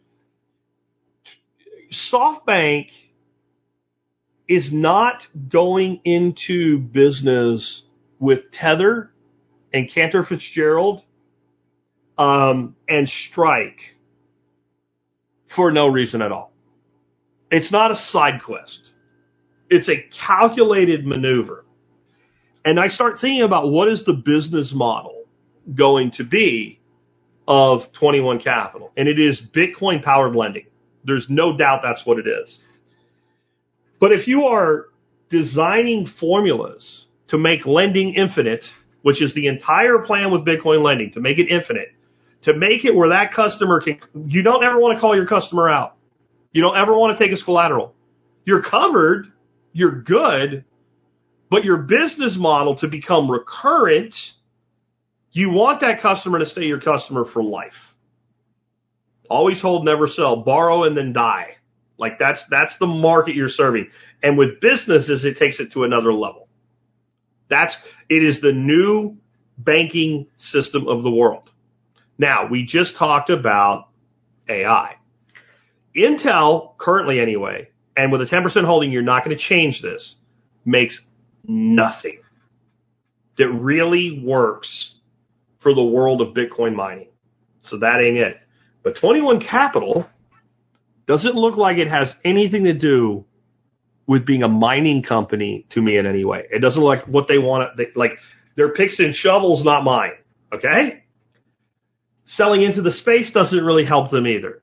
Speaker 1: SoftBank is not going into business with Tether and Cantor Fitzgerald and Strike for no reason at all. It's not a side quest. It's a calculated maneuver. And I start thinking about what is the business model going to be of 21 Capital. And it is Bitcoin-powered lending. There's no doubt that's what it is. But if you are designing formulas to make lending infinite, which is the entire plan with Bitcoin lending, to make it infinite, to make it where that customer you don't ever want to call your customer out. You don't ever want to take his collateral. You're covered, you're good, but your business model to become recurrent, you want that customer to stay your customer for life. Always hold, never sell, borrow and then die. Like that's the market you're serving. And with businesses, it takes it to another level. It is the new banking system of the world. Now, we just talked about AI. Intel, currently anyway, and with a 10% holding, you're not going to change this, makes nothing that really works for the world of Bitcoin mining. So that ain't it. But 21 Capital doesn't look like it has anything to do with being a mining company to me in any way. It doesn't look like what they want. Like their picks and shovels, not mine. Okay? Selling into the space doesn't really help them either.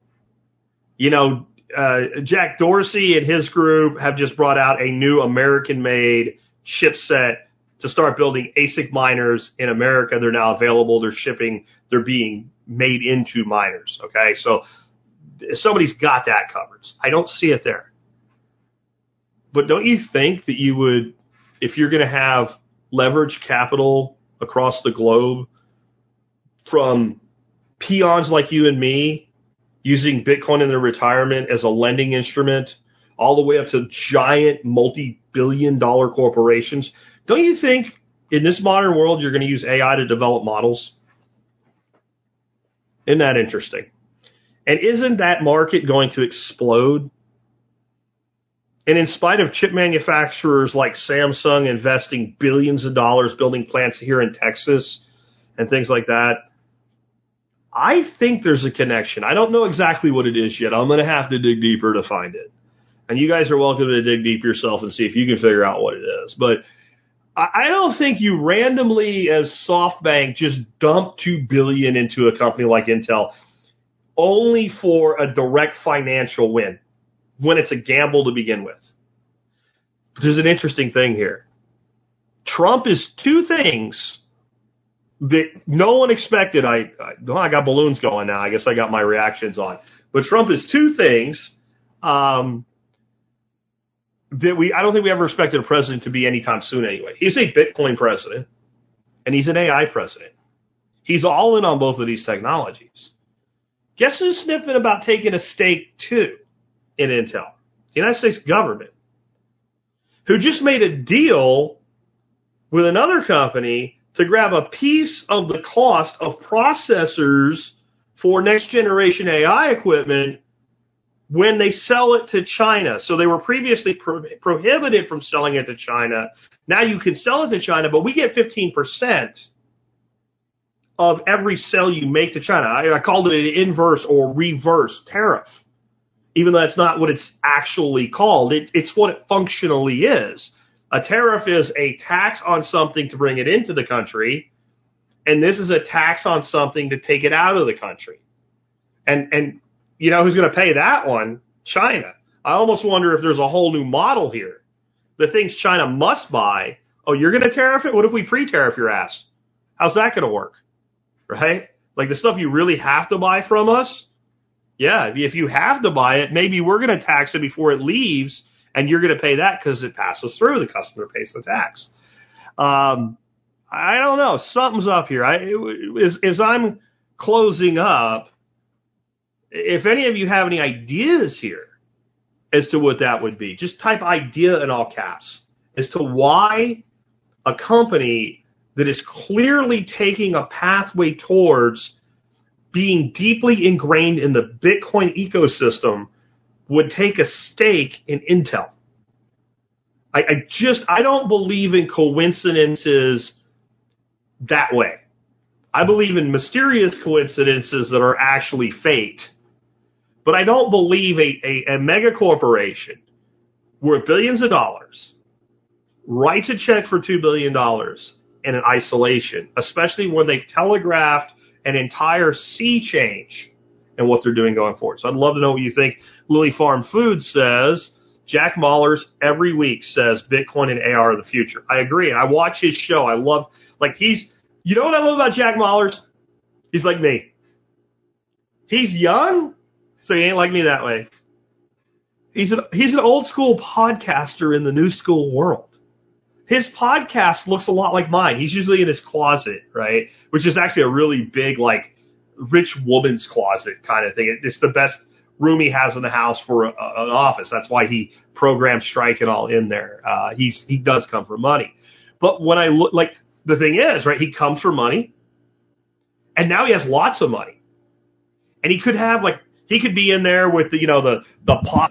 Speaker 1: Jack Dorsey and his group have just brought out a new American-made chipset to start building ASIC miners in America. They're now available. They're shipping. They're being made into miners. Okay? So somebody's got that covered. I don't see it there. But don't you think that you would, if you're going to have leverage capital across the globe from peons like you and me using Bitcoin in their retirement as a lending instrument, all the way up to giant multi-billion-dollar corporations, don't you think in this modern world you're going to use AI to develop models? Isn't that interesting? And isn't that market going to explode? And in spite of chip manufacturers like Samsung investing billions of dollars building plants here in Texas and things like that, I think there's a connection. I don't know exactly what it is yet. I'm going to have to dig deeper to find it. And you guys are welcome to dig deep yourself and see if you can figure out what it is. But I don't think you randomly, as SoftBank, just dump $2 billion into a company like Intel only for a direct financial win when it's a gamble to begin with. But there's an interesting thing here. Trump is two things that no one expected. I got balloons going now. I guess I got my reactions on. But Trump is two things that I don't think we ever expected a president to be anytime soon anyway. He's a Bitcoin president, and he's an AI president. He's all in on both of these technologies. Guess who's sniffing about taking a stake, too, in Intel? The United States government, who just made a deal with another company to grab a piece of the cost of processors for next-generation AI equipment when they sell it to China. So they were previously prohibited from selling it to China. Now you can sell it to China, but we get 15% of every sale you make to China. I called it an inverse or reverse tariff, even though that's not what it's actually called. It's what it functionally is. A tariff is a tax on something to bring it into the country, and this is a tax on something to take it out of the country. And you know who's going to pay that one? China. I almost wonder if there's a whole new model here. The things China must buy, oh, you're going to tariff it? What if we pre-tariff your ass? How's that going to work? Right? Like the stuff you really have to buy from us? Yeah, if you have to buy it, maybe we're going to tax it before it leaves, and you're going to pay that because it passes through. The customer pays the tax. I don't know. Something's up here. As I'm closing up, if any of you have any ideas here as to what that would be, just type idea in all caps as to why a company that is clearly taking a pathway towards being deeply ingrained in the Bitcoin ecosystem would take a stake in Intel. I don't believe in coincidences that way. I believe in mysterious coincidences that are actually fate. But I don't believe a mega corporation worth billions of dollars writes a check for $2 billion in an isolation, especially when they've telegraphed an entire sea change in what they're doing going forward. So I'd love to know what you think. Lily Farm Foods says, Jack Mallers every week says Bitcoin and AR are the future. I agree. And I watch his show. I love, you know what I love about Jack Mallers? He's like me. He's young, so he ain't like me that way. He's an old school podcaster in the new school world. His podcast looks a lot like mine. He's usually in his closet, right? Which is actually a really big, rich woman's closet kind of thing. It's the best room he has in the house for an office. That's why he programmed Strike and all in there. He does come for money. But when I look, the thing is, right, he comes for money, and now he has lots of money. And he could have, he could be in there with the pot.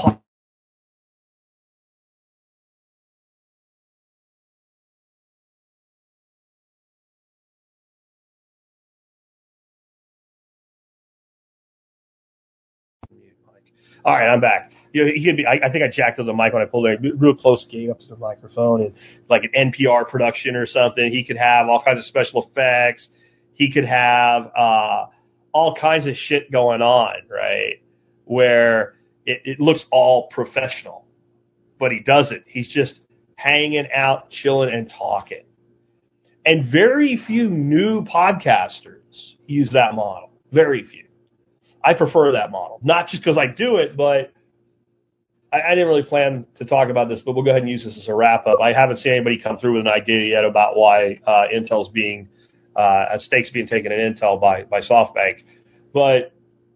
Speaker 1: All right, I'm back. He could be. I think I jacked up the mic when I pulled it real close, getting up to the microphone, and like an NPR production or something. He could have all kinds of special effects. He could have all kinds of shit going on, right? Where it looks all professional, but he doesn't. He's just hanging out, chilling, and talking. And very few new podcasters use that model. Very few. I prefer that model. Not just because I do it, but I didn't really plan to talk about this, but we'll go ahead and use this as a wrap-up. I haven't seen anybody come through with an idea yet about why Intel's being stakes being taken in Intel by SoftBank. But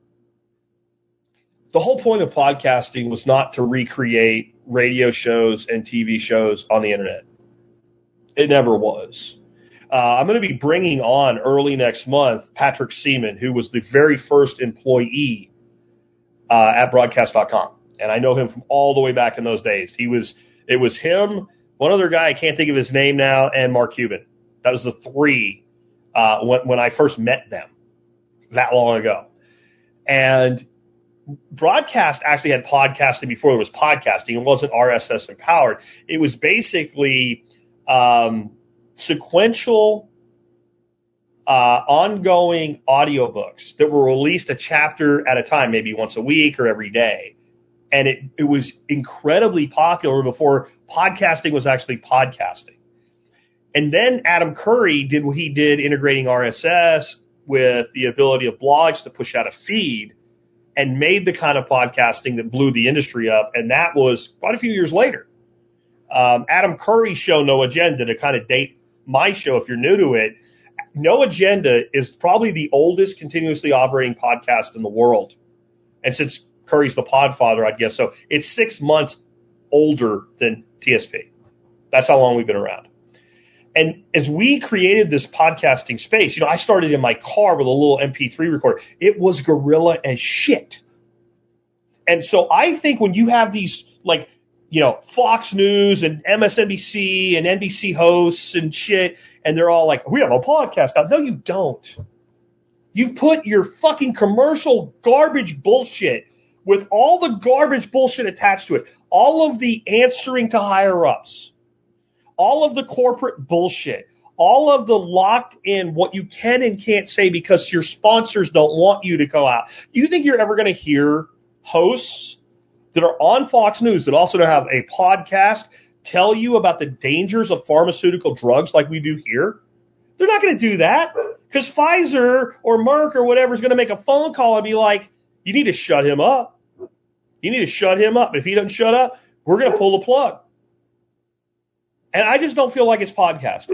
Speaker 1: the whole point of podcasting was not to recreate radio shows and TV shows on the internet. It never was. I'm going to be bringing on early next month Patrick Seaman, who was the very first employee at Broadcast.com. And I know him from all the way back in those days. It was him, one other guy, I can't think of his name now, and Mark Cuban. That was the three when I first met them that long ago. And Broadcast actually had podcasting before there was podcasting. It wasn't RSS empowered. It was basically sequential, ongoing audiobooks that were released a chapter at a time, maybe once a week or every day. And it was incredibly popular before podcasting was actually podcasting. And then Adam Curry did what he did, integrating RSS with the ability of blogs to push out a feed, and made the kind of podcasting that blew the industry up. And that was quite a few years later. Adam Curry's show, No Agenda, to kind of date my show, if you're new to it, No Agenda is probably the oldest continuously operating podcast in the world. And since Curry's the podfather, I'd guess so, it's 6 months older than TSP. That's how long we've been around. And as we created this podcasting space, I started in my car with a little MP3 recorder. It was guerrilla as shit. And so I think when you have these, Fox News and MSNBC and NBC hosts and shit, and they're all like, we have a podcast now. No, you don't. You've put your fucking commercial garbage bullshit with all the garbage bullshit attached to it, all of the answering to higher-ups, all of the corporate bullshit, all of the locked in what you can and can't say because your sponsors don't want you to go out. You think you're ever going to hear hosts that are on Fox News that also have a podcast tell you about the dangers of pharmaceutical drugs like we do here? They're not going to do that because Pfizer or Merck or whatever is going to make a phone call and be like, you need to shut him up. You need to shut him up. If he doesn't shut up, we're going to pull the plug. And I just don't feel like it's podcasting.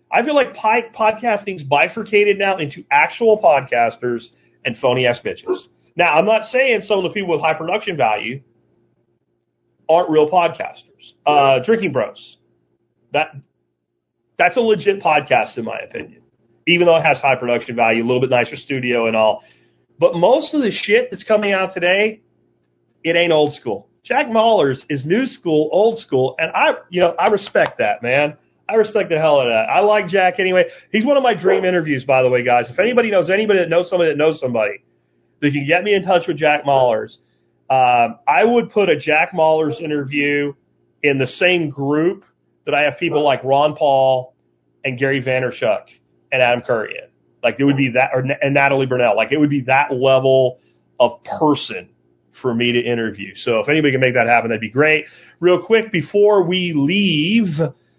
Speaker 1: I feel like podcasting's bifurcated now into actual podcasters and phony-ass bitches. Now, I'm not saying some of the people with high production value aren't real podcasters. Drinking Bros. That's a legit podcast, in my opinion. Even though it has high production value, a little bit nicer studio and all. But most of the shit that's coming out today, it ain't old school. Jack Mallers is new school, old school, and I respect that, man. I respect the hell out of that. I like Jack anyway. He's one of my dream interviews, by the way, guys. If anybody that knows somebody that can get me in touch with Jack Mallers, I would put a Jack Mallers interview in the same group that I have people like Ron Paul and Gary Vaynerchuk and Adam Curry in. Like it would be that, and Natalie Burnell. Like it would be that level of person for me to interview. So if anybody can make that happen, that'd be great. Real quick before we leave,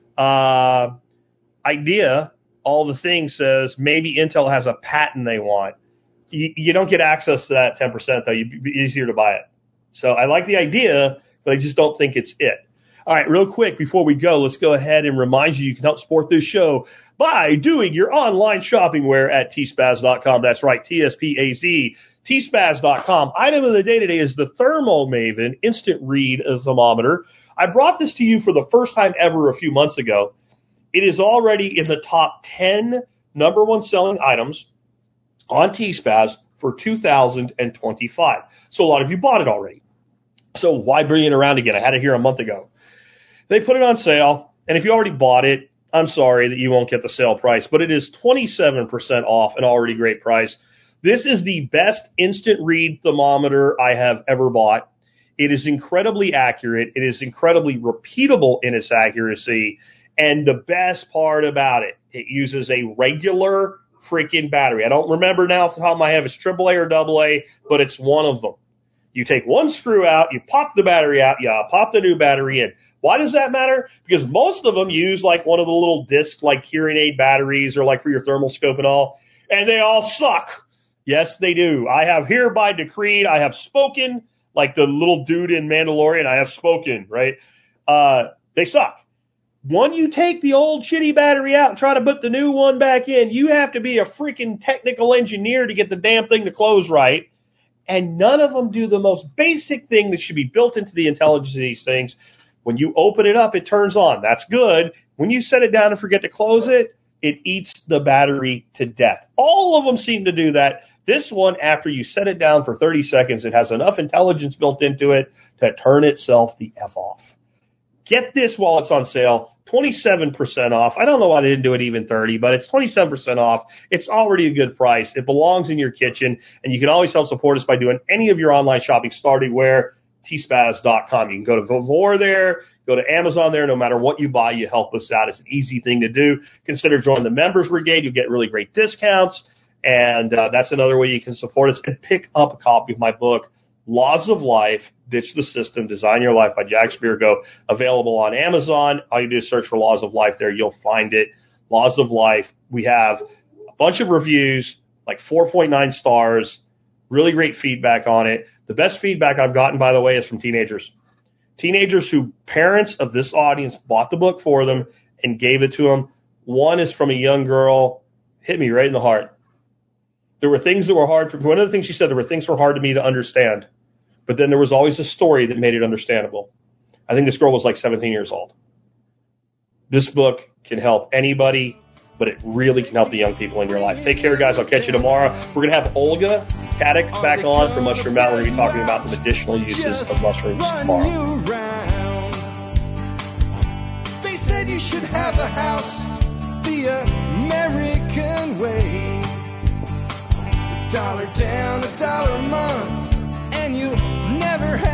Speaker 1: Idea, all the things says maybe Intel has a patent they want. You don't get access to that 10% though. It'd be easier to buy it. So I like the idea, but I just don't think it's it. All right, real quick before we go, let's go ahead and remind you can help support this show by doing your online shopping wear at tspaz.com. That's right, TSPAZ, tspaz.com. Item of the day today is the Thermo Maven Instant Read Thermometer. I brought this to you for the first time ever a few months ago. It is already in the top 10 number one selling items on TSPAZ for 2025. So a lot of you bought it already. So why bring it around again? I had it here a month ago. They put it on sale, and if you already bought it, I'm sorry that you won't get the sale price, but it is 27% off an already great price. This is the best instant read thermometer I have ever bought. It is incredibly accurate. It is incredibly repeatable in its accuracy. And the best part about it, it uses a regular freaking battery. I don't remember now off the top of my head if it's AAA or AA, but it's one of them. You take one screw out, you pop the battery out, you pop the new battery in. Why does that matter? Because most of them use like one of the little disc like hearing aid batteries or like for your thermal scope and all, and they all suck. Yes, they do. I have hereby decreed, I have spoken, like the little dude in Mandalorian, I have spoken, right? They suck. When you take the old shitty battery out and try to put the new one back in, you have to be a freaking technical engineer to get the damn thing to close right. And none of them do the most basic thing that should be built into the intelligence of these things. When you open it up, it turns on. That's good. When you set it down and forget to close it, it eats the battery to death. All of them seem to do that. This one, after you set it down for 30 seconds, it has enough intelligence built into it to turn itself the F off. Get this while it's on sale, 27% off. I don't know why they didn't do it even 30, but it's 27% off. It's already a good price. It belongs in your kitchen, and you can always help support us by doing any of your online shopping starting where tspaz.com. You can go to Vivor there, go to Amazon there. No matter what you buy, you help us out. It's an easy thing to do. Consider joining the Members Brigade. You'll get really great discounts, and that's another way you can support us. And pick up a copy of my book, Laws of Life, Ditch the System, Design Your Life by Jack Spirko, available on Amazon. All you do is search for Laws of Life there. You'll find it. Laws of Life. We have a bunch of reviews, like 4.9 stars, really great feedback on it. The best feedback I've gotten, by the way, is from teenagers. Teenagers who parents of this audience bought the book for them and gave it to them. One is from a young girl, hit me right in the heart. There were things that were hard. One of the things she said, there were things that were hard to me to understand. But then there was always a story that made it understandable. I think this girl was like 17 years old. This book can help anybody, but it really can help the young people in your life. Take care, guys. I'll catch you tomorrow. We're going to have Olga Kadek back on from Mushroom Mountain. We're going to be talking about the medicinal uses of mushrooms tomorrow.
Speaker 2: They said you should have a house the American way. $1 down, $1 a month, and you'll never have